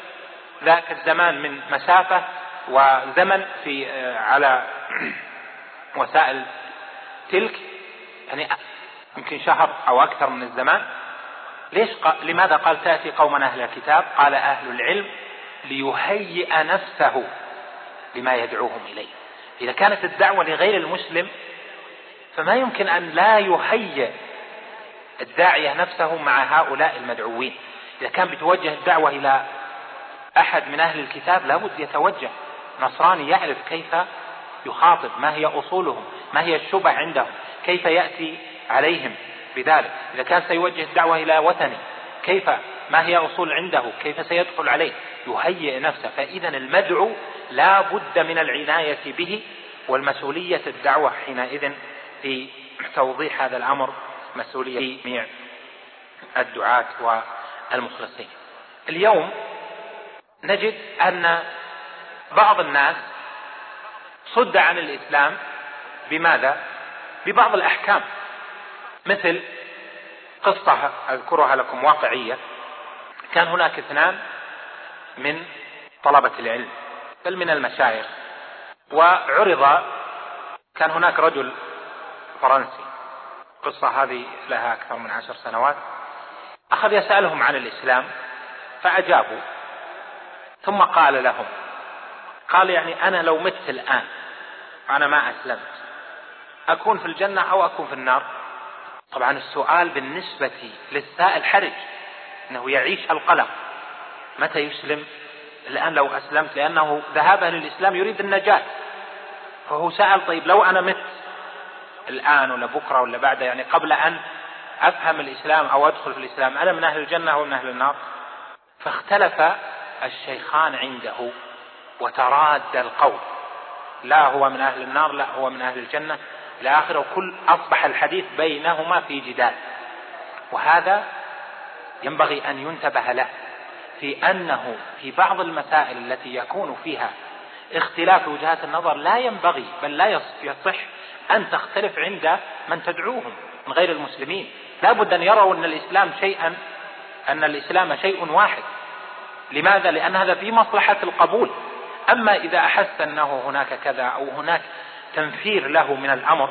ذاك الزمان من مسافة وزمن في على وسائل تلك، يعني يمكن شهر أو أكثر من الزمان. لماذا قال تأتي قوما أهل الكتاب؟ قال أهل العلم ليهيئ نفسه لما يدعوهم إليه. إذا كانت الدعوة لغير المسلم فما يمكن أن لا يهيئ الداعية نفسه مع هؤلاء المدعوين. إذا كان بتوجه الدعوة إلى أحد من أهل الكتاب لابد يتوجه نصراني يعرف كيف يخاطب، ما هي أصولهم، ما هي الشبه عندهم، كيف يأتي عليهم بذلك. إذا كان سيوجه الدعوة إلى وثني كيف، ما هي أصول عنده، كيف سيدخل عليه، يهيئ نفسه. فإذا المدعو لا بد من العناية به، والمسؤولية الدعوة حينئذ في توضيح هذا الأمر مسؤولية جميع الدعاة والمخلصين. اليوم نجد أن بعض الناس صد عن الإسلام بماذا؟ ببعض الأحكام، مثل قصة أذكرها لكم واقعية. كان هناك 2 من طلبة العلم بل من المشايخ، وعرض، كان هناك رجل فرنسي، القصة هذه لها أكثر من 10 سنوات، أخذ يسألهم عن الإسلام فأجابوا، ثم قال لهم، قال يعني أنا لو مت الآن أنا ما أسلمت أكون في الجنة أو أكون في النار؟ طبعا السؤال بالنسبة للسائل حرج، أنه يعيش القلق متى يسلم الآن لو أسلمت، لأنه ذهابه للإسلام يريد النجاة، فهو سأل طيب لو أنا مت الآن ولا بكرة ولا بعد، يعني قبل أن أفهم الإسلام أو أدخل في الإسلام، أنا من أهل الجنة أو من أهل النار؟ فاختلف الشيخان عنده وتراد القول، لا هو من أهل النار لا هو من أهل الجنة إلى آخره، وكل أصبح الحديث بينهما في جدال. وهذا ينبغي أن ينتبه له، في أنه في بعض المسائل التي يكون فيها اختلاف وجهات النظر لا ينبغي بل لا يصح أن تختلف عند من تدعوهم من غير المسلمين. لا بد أن يروا أن الإسلام شيء واحد. لماذا؟ لأن هذا في مصلحة القبول. أما إذا أحس أنه هناك كذا أو هناك تنفير له من الأمر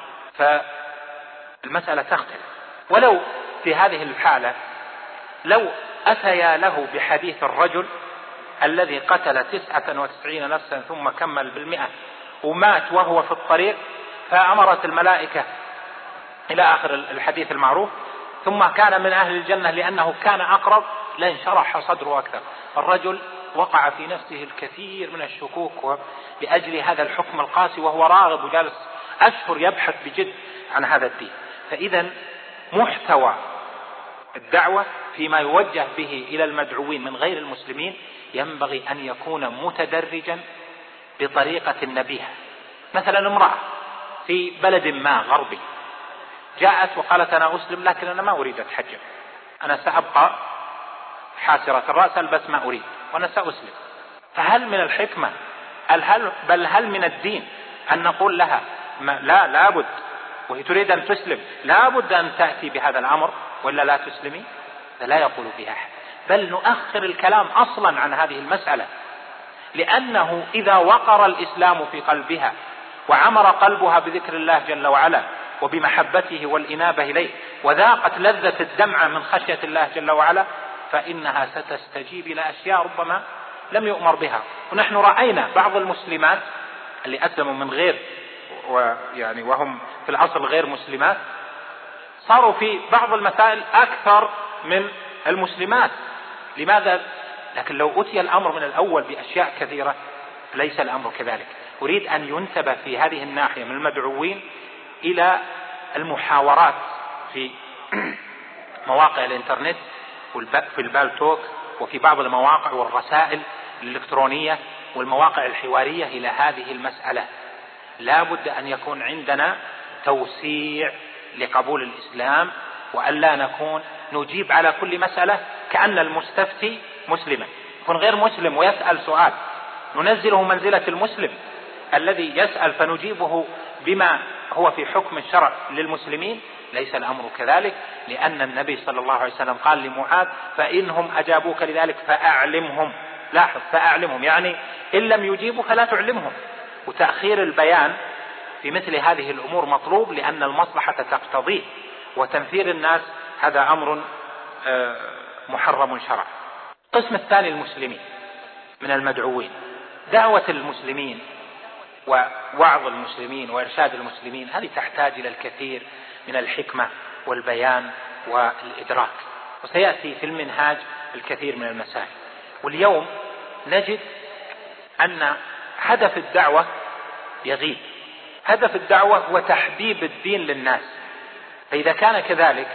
فالمسألة تختلف. ولو في هذه الحالة لو أتيا له بحديث الرجل الذي قتل 99 نفسا ثم كمل ب100 ومات وهو في الطريق، فأمرت الملائكة إلى آخر الحديث المعروف، ثم كان من أهل الجنة لأنه كان أقرب، لانشرح صدره أكثر. الرجل وقع في نفسه الكثير من الشكوك لأجل هذا الحكم القاسي، وهو راغب وجالس أشهر يبحث بجد عن هذا الدين. فإذا محتوى الدعوة فيما يوجه به إلى المدعوين من غير المسلمين ينبغي أن يكون متدرجا بطريقة نبيهة. مثلا امرأة في بلد ما غربي جاءت وقالت أنا أسلم لكن أنا ما أريد أتحجب، أنا سأبقى حاسرة الرأس ألبس ما أريد وأنا سأسلم. فهل من الحكمة بل هل من الدين أن نقول لها لا بد، وهي تريد أن تسلم لا بد أن تأتي بهذا الأمر ولا لا تسلمي؟ لا يقول بها أحد، بل نؤخر الكلام أصلا عن هذه المسألة، لأنه إذا وقر الإسلام في قلبها وعمر قلبها بذكر الله جل وعلا وبمحبته والإنابة إليه وذاقت لذة الدمعة من خشية الله جل وعلا، فإنها ستستجيب إلى أشياء ربما لم يؤمر بها. ونحن رأينا بعض المسلمات اللي أسلموا من غير وهم في الأصل غير مسلمات صاروا في بعض المسائل أكثر من المسلمات. لماذا؟ لكن لو أتي الأمر من الأول بأشياء كثيرة ليس الأمر كذلك. أريد أن ينتبه في هذه الناحية من المدعوين إلى المحاورات في مواقع الإنترنت في البالتوك وفي بعض المواقع والرسائل الإلكترونية والمواقع الحوارية إلى هذه المسألة. لا بد أن يكون عندنا توسيع لقبول الإسلام، وألا نكون نجيب على كل مسألة كأن المستفتي مسلما. يكون غير مسلم ويسأل سؤال ننزله منزلة المسلم الذي يسأل فنجيبه بما هو في حكم الشرع للمسلمين. ليس الأمر كذلك، لأن النبي صلى الله عليه وسلم قال لمعاذ فإنهم أجابوك لذلك فأعلمهم. لاحظ فأعلمهم، يعني إن لم يجيبوا فلا تعلمهم. وتأخير البيان في مثل هذه الأمور مطلوب لأن المصلحة تقتضيه، وتنفير الناس هذا أمر محرم شرعا. القسم الثاني المسلمين من المدعوين. دعوة المسلمين ووعظ المسلمين وإرشاد المسلمين هذه تحتاج إلى الكثير من الحكمة والبيان والإدراك، وسيأتي في المنهاج الكثير من المسائل. واليوم نجد أن هدف الدعوة يغيب. هدف الدعوة هو تحبيب الدين للناس، فإذا كان كذلك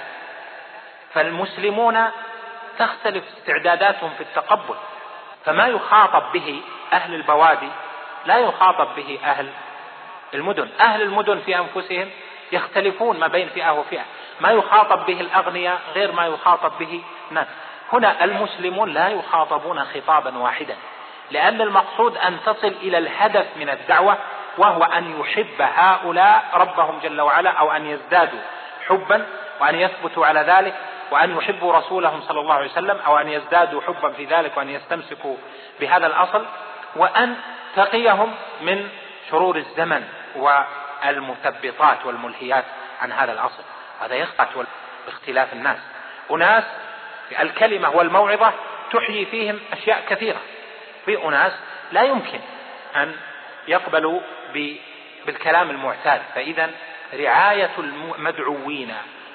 فالمسلمون تختلف استعداداتهم في التقبل، فما يخاطب به أهل البوادي لا يخاطب به أهل المدن. أهل المدن في أنفسهم يختلفون ما بين فئة وفئة، ما يخاطب به الأغنياء غير ما يخاطب به الناس. هنا المسلمون لا يخاطبون خطابا واحدا، لأن المقصود أن تصل إلى الهدف من الدعوة، وهو أن يحب هؤلاء ربهم جل وعلا، أو أن يزدادوا حبا وأن يثبتوا على ذلك وأن يحبوا رسولهم صلى الله عليه وسلم، أو أن يزدادوا حبا في ذلك وأن يستمسكوا بهذا الأصل، وأن تقيهم من شرور الزمن والمثبطات والملهيات عن هذا الأصل. هذا يقع باختلاف الناس. أناس الكلمة والموعظة تحيي فيهم أشياء كثيرة، في أناس لا يمكن أن يقبلوا بالكلام المعتاد. فإذا رعاية المدعوين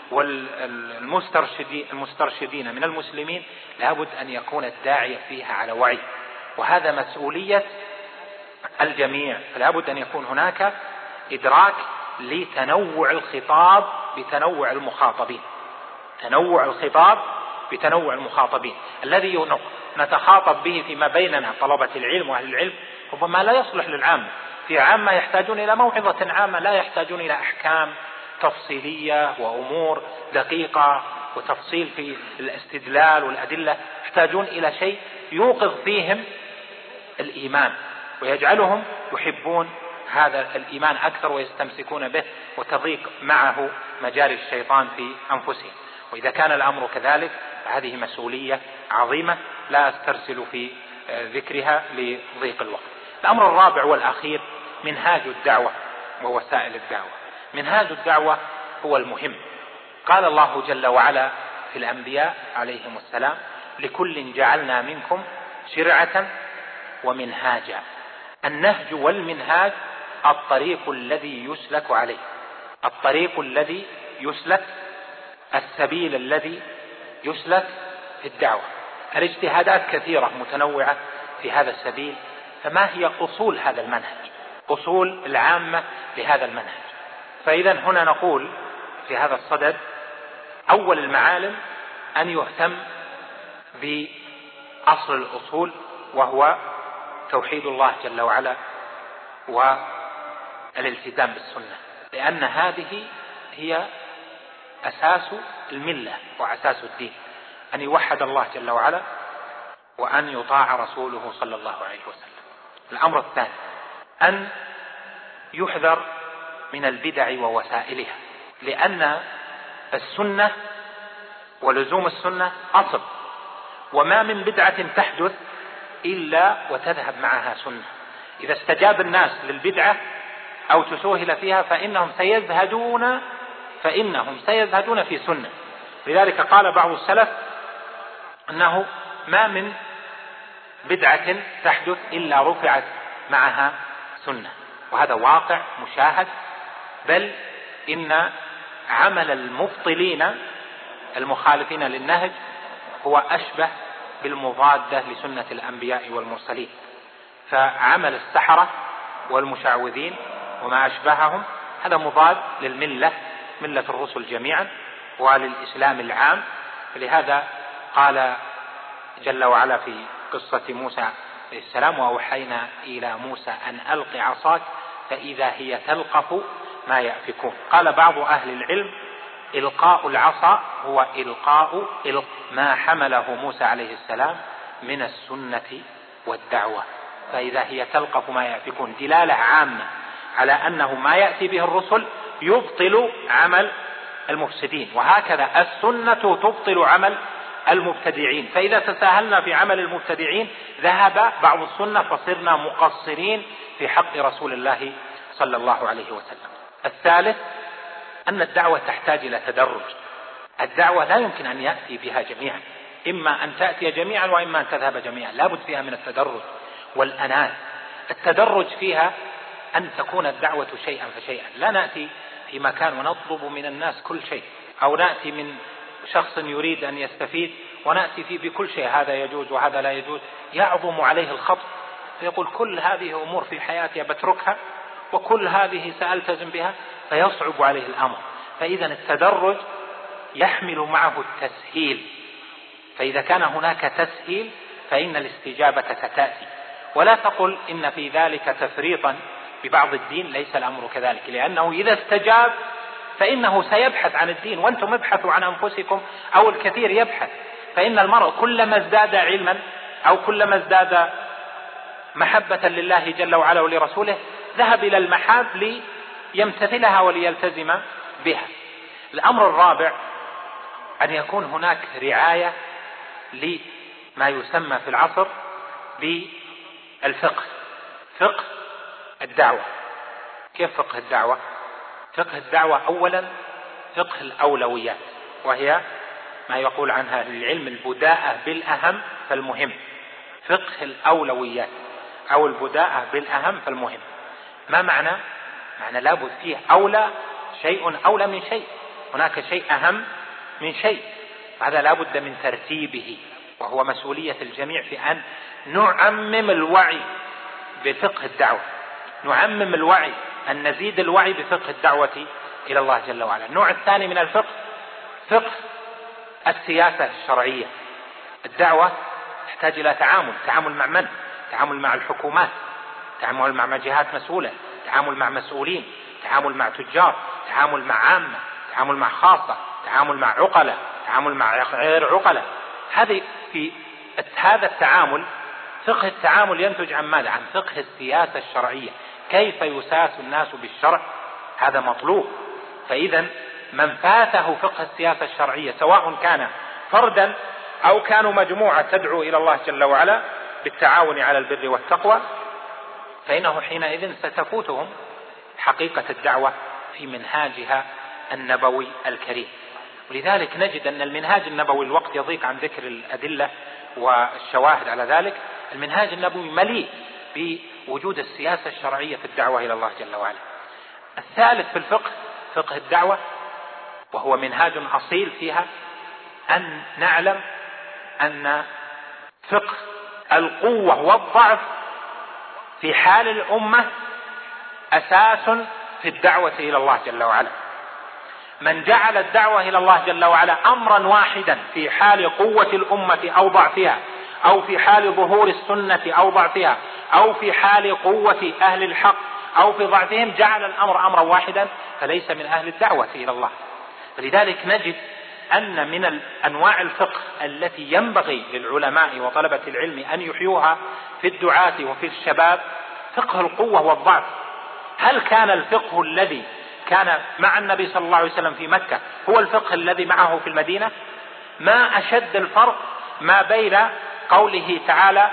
والمسترشدين من المسلمين لابد أن يكون الداعية فيها على وعي، وهذا مسؤولية الجميع. فلابد أن يكون هناك إدراك لتنوع الخطاب بتنوع المخاطبين، تنوع الخطاب بتنوع المخاطبين. الذي نتخاطب به فيما بيننا طلبة العلم وأهل العلم ربما لا يصلح للعامة. في عامة يحتاجون إلى موعظة عامة، لا يحتاجون إلى أحكام تفصيلية وأمور دقيقة وتفصيل في الاستدلال والأدلة، يحتاجون إلى شيء يوقظ فيهم الإيمان ويجعلهم يحبون هذا الإيمان أكثر ويستمسكون به، وتضيق معه مجاري الشيطان في أنفسهم. وإذا كان الأمر كذلك فهذه مسؤولية عظيمة لا أسترسل في ذكرها لضيق الوقت. الأمر الرابع والأخير منهاج الدعوة ووسائل الدعوة. منهاج الدعوة هو المهم. قال الله جل وعلا في الأنبياء عليهم السلام: لكل جعلنا منكم شرعة ومنهاجا. النهج والمنهاج الطريق الذي يسلك عليه، الطريق الذي يسلك، السبيل الذي يسلك في الدعوة. الاجتهادات كثيرة متنوعة في هذا السبيل، فما هي أصول هذا المنهج، أصول العامة لهذا المنهج؟ فإذا هنا نقول في هذا الصدد أول المعالم أن يهتم بأصل الأصول، وهو توحيد الله جل وعلا والالتزام بالسنة، لأن هذه هي أساس الملة وأساس الدين، أن يوحد الله جل وعلا وأن يطاع رسوله صلى الله عليه وسلم. الأمر الثاني أن يحذر من البدع ووسائلها، لأن السنة ولزوم السنة أصل، وما من بدعة تحدث إلا وتذهب معها سنة. إذا استجاب الناس للبدعة أو تسوهل فيها فإنهم سيزهدون في سنة. لذلك قال بعض السلف أنه ما من بدعة تحدث إلا رفعت معها سنة، وهذا واقع مشاهد. بل إن عمل المبطلين المخالفين للنهج هو أشبه بالمضادة لسنة الأنبياء والمرسلين. فعمل السحرة والمشعوذين وما أشبههم هذا مضاد للملة، ملة الرسل جميعا، وللإسلام العام. فلهذا قال جل وعلا في قصة موسى عليه السلام: وأوحينا إلى موسى أن ألق عصاك فإذا هي تلقف ما يأفكون. قال بعض أهل العلم: إلقاء العصا هو إلقاء ما حمله موسى عليه السلام من السنة والدعوة، فإذا هي تلقف ما يأفكون، دلالة عامة على أنه ما يأتي به الرسل يبطل عمل المفسدين، وهكذا السنة تبطل عمل المبتدعين. فإذا تساهلنا في عمل المبتدعين ذهب بعض السنة فصرنا مقصرين في حق رسول الله صلى الله عليه وسلم. الثالث أن الدعوة تحتاج إلى تدرج. الدعوة لا يمكن أن يأتي بها جميعا، إما أن تأتي جميعا وإما أن تذهب جميعا، لابد فيها من التدرج والأناة. التدرج فيها أن تكون الدعوة شيئا فشيئا، لا نأتي في مكان ونطلب من الناس كل شيء، أو نأتي من شخص يريد أن يستفيد ونأتي فيه بكل شيء، هذا يجوز وهذا لا يجوز، يعظم عليه الخطأ فيقول كل هذه أمور في حياتي بتركها وكل هذه سألتزم بها، فيصعب عليه الأمر. فإذا التدرج يحمل معه التسهيل، فإذا كان هناك تسهيل فإن الاستجابة ستأتي. ولا تقل إن في ذلك تفريطا ببعض الدين، ليس الأمر كذلك، لأنه إذا استجاب فإنه سيبحث عن الدين، وأنتم ابحثوا عن أنفسكم، أو الكثير يبحث. فإن المرء كلما ازداد علما أو كلما ازداد محبة لله جل وعلا ولرسوله ذهب إلى المحاب ليمتثلها وليلتزم بها. الأمر الرابع أن يكون هناك رعاية لما يسمى في العصر بالفقه، فقه الدعوة. كيف فقه الدعوة؟ فقه الدعوة أولا فقه الأولويات، وهي ما يقول عنها أهل العلم البداءة بالأهم فالمهم. فقه الأولويات أو البداءة بالأهم فالمهم. ما معنى لابد فيه شيء أولى من شيء، هناك شيء أهم من شيء، هذا لابد من ترتيبه، وهو مسؤولية الجميع في أن نعمم الوعي بفقه الدعوة، نعمم الوعي، أن نزيد الوعي بفقه الدعوة إلى الله جل وعلا. النوع الثاني من الفقه فقه السياسة الشرعية. الدعوة تحتاج إلى تعامل مع من؟ تعامل مع الحكومات، تعامل مع جهات مسؤولة، تعامل مع مسؤولين، تعامل مع تجار، تعامل مع عامة، تعامل مع خاصة، تعامل مع عقلاء، تعامل مع غير عقلاء. في هذا التعامل، فقه التعامل ينتج عن ماذا؟ عن فقه السياسة الشرعية، كيف يساس الناس بالشرع، هذا مطلوب. فإذا من فاته فقه السياسة الشرعية سواء كان فردا أو كانوا مجموعة تدعو إلى الله جل وعلا بالتعاون على البر والتقوى، فإنه حينئذ ستفوتهم حقيقة الدعوة في منهاجها النبوي الكريم. ولذلك نجد أن المنهاج النبوي، الوقت يضيق عن ذكر الأدلة والشواهد على ذلك، المنهاج النبوي مليء بوجود السياسة الشرعية في الدعوة إلى الله جل وعلا. الثالث في الفقه فقه الدعوة، وهو منهاج أصيل فيها، أن نعلم أن فقه القوة والضعف في حال الأمة أساس في الدعوة إلى الله جل وعلا. من جعل الدعوة إلى الله جل وعلا أمرا واحدا في حال قوة الأمة أو ضعفها، أو في حال ظهور السنة أو ضعفها، أو في حال قوة أهل الحق أو في ضعفهم، جعل الأمر أمرا واحدا، فليس من أهل الدعوة إلى الله. فلذلك نجد أن من أنواع الفقه التي ينبغي للعلماء وطلبة العلم أن يحيوها في الدعاة وفي الشباب فقه القوة والضعف. هل كان الفقه الذي كان مع النبي صلى الله عليه وسلم في مكة هو الفقه الذي معه في المدينة؟ ما أشد الفرق ما بين قوله تعالى: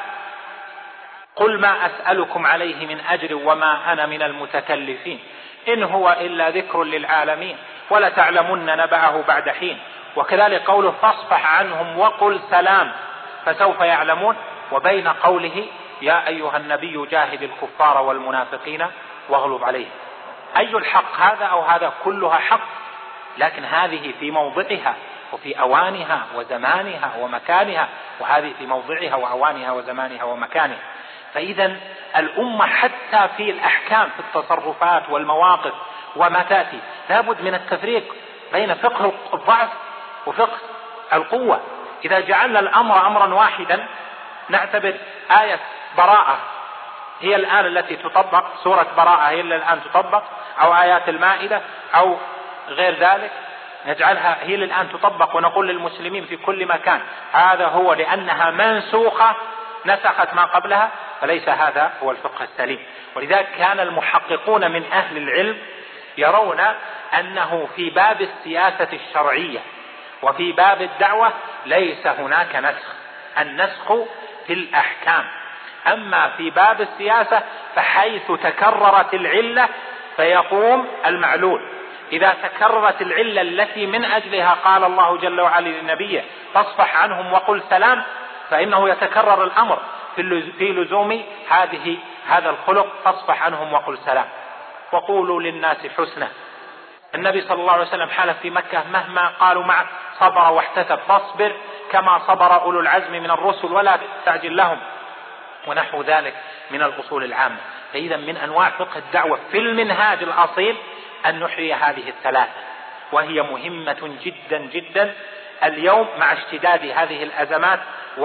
قل ما أسألكم عليه من أجر وما أنا من المتكلفين إن هو إلا ذكر للعالمين ولتعلمن نبأه بعد حين، وكذلك قوله: فاصفح عنهم وقل سلام فسوف يعلمون، وبين قوله: يا أيها النبي جاهد الكفار والمنافقين واغلظ عليهم. أي الحق هذا أو هذا؟ كلها حق، لكن هذه في موضعها وفي أوانها وزمانها ومكانها، وهذه في موضعها وأوانها وزمانها ومكانها. فإذا الأمة حتى في الأحكام في التصرفات والمواقف وما تأتي لابد من التفريق بين فقه الضعف وفقه القوة. إذا جعلنا الأمر أمرا واحدا، نعتبر آية براءة هي الآن التي تطبق، سورة براءة هي الآن تطبق، أو آيات المائدة أو غير ذلك، نجعلها هي الآن تطبق ونقول للمسلمين في كل مكان هذا هو، لأنها منسوخة نسخت ما قبلها، فليس هذا هو الفقه السليم. ولذلك كان المحققون من أهل العلم يرون أنه في باب السياسة الشرعية وفي باب الدعوة ليس هناك نسخ، النسخ في الأحكام. أما في باب السياسة فحيث تكررت العلة فيقوم المعلول. إذا تكررت العلة التي من أجلها قال الله جل وعلا لنبيه: فاصفح عنهم وقل سلام، فإنه يتكرر الأمر في لزوم هذا الخلق: فاصفح عنهم وقل سلام وقولوا للناس حسنا. النبي صلى الله عليه وسلم حالف في مكة مهما قالوا معه صبر واحتسب: فاصبر كما صبر أولو العزم من الرسل ولا تستعجل لهم، ونحو ذلك من الأصول العامة. فإذا من أنواع فقه الدعوة في المنهاج الأصيل أن نحيي هذه الثلاثة، وهي مهمة جدا جدا اليوم مع اشتداد هذه الأزمات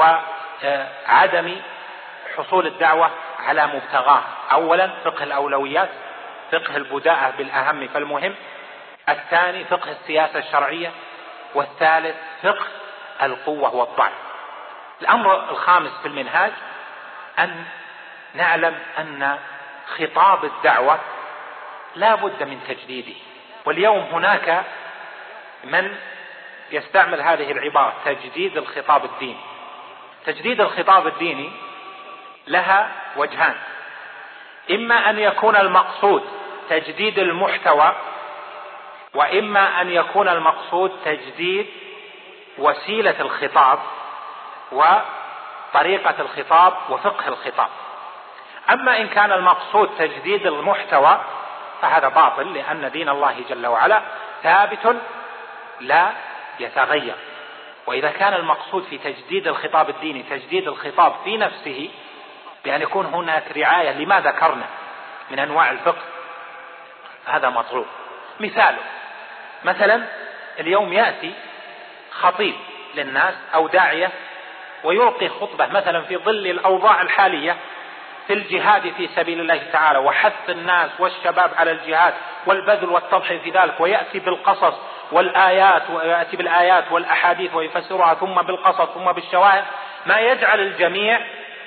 وعدم حصول الدعوة على مبتغاه. أولا فقه الأولويات، فقه البداءة بالأهم فالمهم، الثاني فقه السياسة الشرعية، والثالث فقه القوة والضعف. الأمر الخامس في المنهاج أن نعلم أن خطاب الدعوة لا بد من تجديده. واليوم هناك من يستعمل هذه العبارة تجديد الخطاب الديني. تجديد الخطاب الديني لها وجهان: إما أن يكون المقصود تجديد المحتوى، وإما أن يكون المقصود تجديد وسيلة الخطاب وطريقة الخطاب وفقه الخطاب. أما إن كان المقصود تجديد المحتوى فهذا باطل، لأن دين الله جل وعلا ثابت لا يتغير. وإذا كان المقصود في تجديد الخطاب الديني تجديد الخطاب في نفسه، بأن يكون هناك رعاية لما ذكرنا من أنواع الفقه، هذا مطلوب. مثلا اليوم يأتي خطيب للناس أو داعية ويلقي خطبة مثلا في ظل الأوضاع الحالية في الجهاد في سبيل الله تعالى وحث الناس والشباب على الجهاد والبذل والتضحية في ذلك، ويأتي بالقصص والآيات ويأتي بالآيات والأحاديث ويفسرها ثم بالقصص ثم بالشواهد، ما يجعل الجميع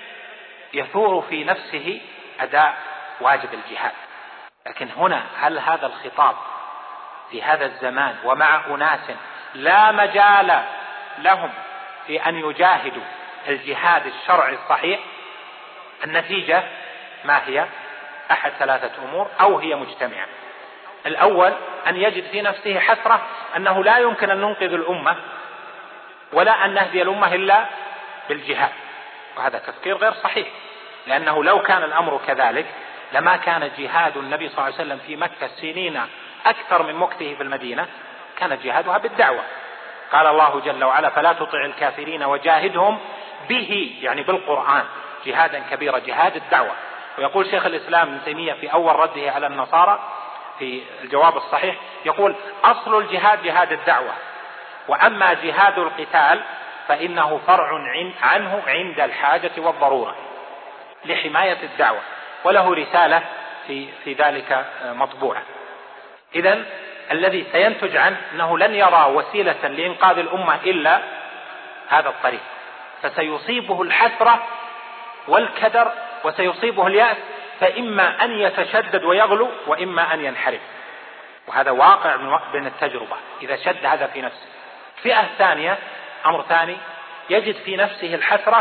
يثور في نفسه أداء واجب الجهاد. لكن هنا هل هذا الخطاب في هذا الزمان ومع أناس لا مجال لهم في أن يجاهدوا الجهاد الشرعي الصحيح؟ النتيجة ما هي؟ أحد ثلاثة أمور، أو هي مجتمعة. الأول أن يجد في نفسه حسرة أنه لا يمكن أن ننقذ الأمة ولا أن نهدي الأمة إلا بالجهاد، وهذا تفكير غير صحيح، لأنه لو كان الأمر كذلك لما كان جهاد النبي صلى الله عليه وسلم في مكة سنين أكثر من مكثه في المدينة، كان جهادها بالدعوة. قال الله جل وعلا: فلا تطع الكافرين وجاهدهم به، يعني بالقرآن، جهادا كبيرا، جهاد الدعوة. ويقول شيخ الإسلام ابن تيمية في أول رده على النصارى في الجواب الصحيح، يقول: أصل الجهاد جهاد الدعوة، وأما جهاد القتال فإنه فرع عنه عند الحاجة والضرورة لحماية الدعوة، وله رسالة في ذلك مطبوعة. إذن الذي سينتج عنه أنه لن يرى وسيلة لإنقاذ الأمة إلا هذا الطريق، فسيصيبه الحسرة والكدر وسيصيبه اليأس، فإما أن يتشدد ويغلو وإما أن ينحرف، وهذا واقع من التجربة. إذا شد هذا في نفسه. فئة ثانية، أمر ثاني، يجد في نفسه الحسرة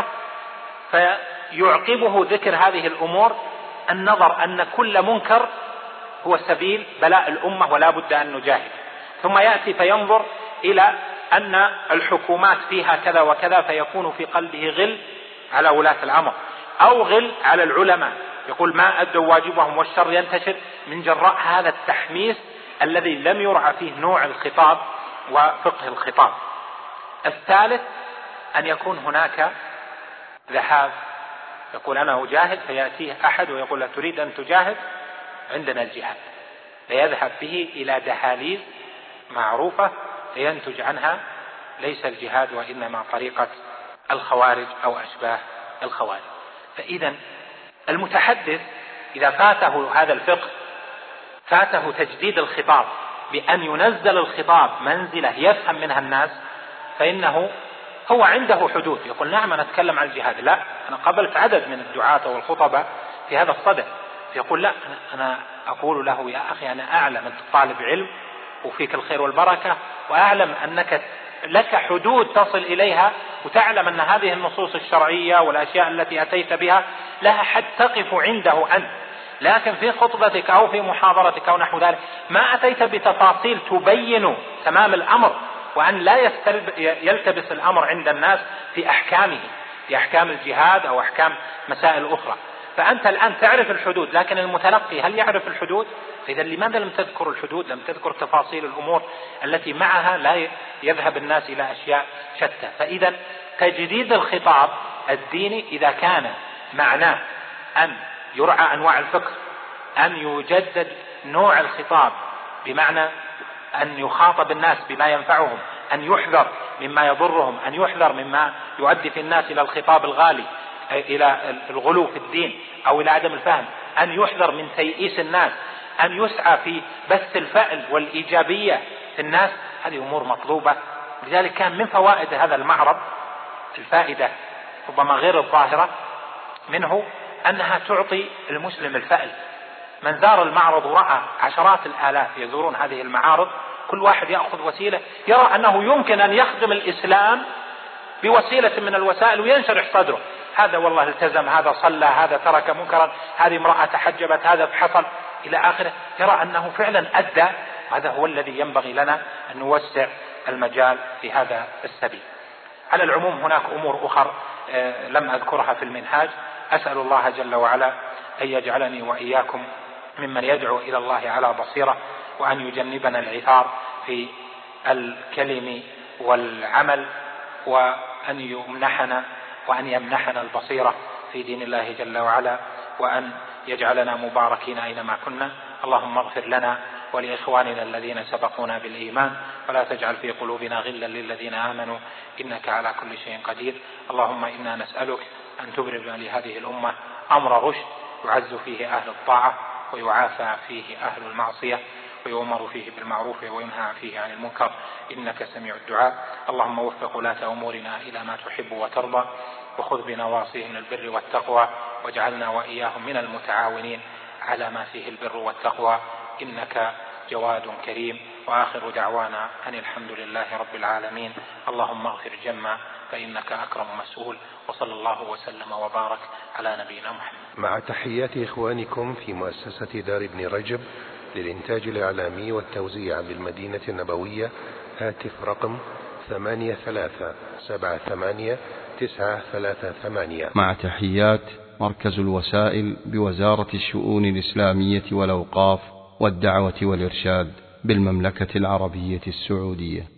فيعقبه ذكر هذه الأمور النظر أن كل منكر هو سبيل بلاء الأمة ولا بد أن نجاهد، ثم يأتي فينظر إلى أن الحكومات فيها كذا وكذا، فيكون في قلبه غل على ولاة الأمر أو غل على العلماء، يقول ما أدوا واجبهم والشر ينتشر من جراء هذا التحميس الذي لم يرعى فيه نوع الخطاب وفقه الخطاب. الثالث أن يكون هناك ذهاب، يقول أنا أجاهد، فيأتيه أحد ويقول لا تريد أن تجاهد، عندنا الجهاد، فيذهب به إلى دهاليز معروفة فينتج عنها ليس الجهاد وإنما طريقة الخوارج أو أشباه الخوارج. فإذا المتحدث إذا فاته هذا الفقه، فاته تجديد الخطاب بأن ينزل الخطاب منزلة يفهم منها الناس، فإنه هو عنده حدود، يقول نعم أنا أتكلم عن الجهاد، لا أنا قبلت عدد من الدعاة والخطبة في هذا الصدد، فيقول لا أنا أقول له يا أخي أنا أعلم أنت طالب علم وفيك الخير والبركة، وأعلم أنك لك حدود تصل إليها، وتعلم أن هذه النصوص الشرعية والأشياء التي أتيت بها لها حد تقف عنده أنت، لكن في خطبتك أو في محاضرتك أو نحو ذلك ما أتيت بتفاصيل تبين تمام الأمر، وأن لا يلتبس الأمر عند الناس في أحكامه، في أحكام الجهاد أو أحكام مسائل أخرى. فأنت الآن تعرف الحدود، لكن المتلقي هل يعرف الحدود؟ إذا لماذا لم تذكر الحدود؟ لم تذكر تفاصيل الأمور التي معها لا يذهب الناس إلى أشياء شتى. فإذا تجديد الخطاب الديني إذا كان معناه أن يرعى أنواع الفقه، أن يجدد نوع الخطاب بمعنى أن يخاطب الناس بما ينفعهم، أن يحذر مما يضرهم، أن يحذر مما يؤدي في الناس إلى الخطاب الغالي، إلى الغلو في الدين أو إلى عدم الفهم، أن يحذر من تيئيس الناس، أن يسعى في بث الفأل والإيجابية في الناس، هذه أمور مطلوبة. لذلك كان من فوائد هذا المعرض الفائدة ربما غير الظاهرة منه أنها تعطي المسلم الفأل. من زار المعرض ورأى عشرات الآلاف يزورون هذه المعارض كل واحد يأخذ وسيلة يرى أنه يمكن أن يخدم الإسلام بوسيلة من الوسائل وينشرح صدره، هذا والله التزم، هذا صلى، هذا ترك منكرا، هذه امرأة تحجبت، هذا حصل إلى آخره، يرى أنه فعلا أدى. هذا هو الذي ينبغي لنا أن نوسع المجال في هذا السبيل. على العموم هناك أمور أخرى لم أذكرها في المنهاج، أسأل الله جل وعلا أن يجعلني وإياكم ممن يدعو إلى الله على بصيرة، وأن يجنبنا العثار في الكلم والعمل، وأن يمنحنا البصيرة في دين الله جل وعلا، وأن يجعلنا مباركين أينما كنا. اللهم اغفر لنا ولإخواننا الذين سبقونا بالإيمان، ولا تجعل في قلوبنا غلا للذين آمنوا إنك على كل شيء قدير. اللهم إنا نسألك أن تبرم لهذه الأمة أمر رشد يعز فيه أهل الطاعة ويعافى فيه أهل المعصية، ويؤمر فيه بالمعروف وينهى فيه عن المنكر، إنك سميع الدعاء. اللهم وفق ولاة أمورنا إلى ما تحب وترضى، وخذ بنواصيهم البر والتقوى، واجعلنا وإياهم من المتعاونين على ما فيه البر والتقوى، إنك جواد كريم. وآخر دعوانا أن الحمد لله رب العالمين. اللهم اغفر جما فإنك أكرم مسؤول، وصلى الله وسلم وبارك على نبينا محمد. مع تحيات إخوانكم في مؤسسة دار ابن رجب للإنتاج الإعلامي والتوزيع بالمدينة النبوية، هاتف رقم 83789338. مع تحيات مركز الوسائل بوزارة الشؤون الإسلامية والأوقاف والدعوة والإرشاد بالمملكة العربية السعودية.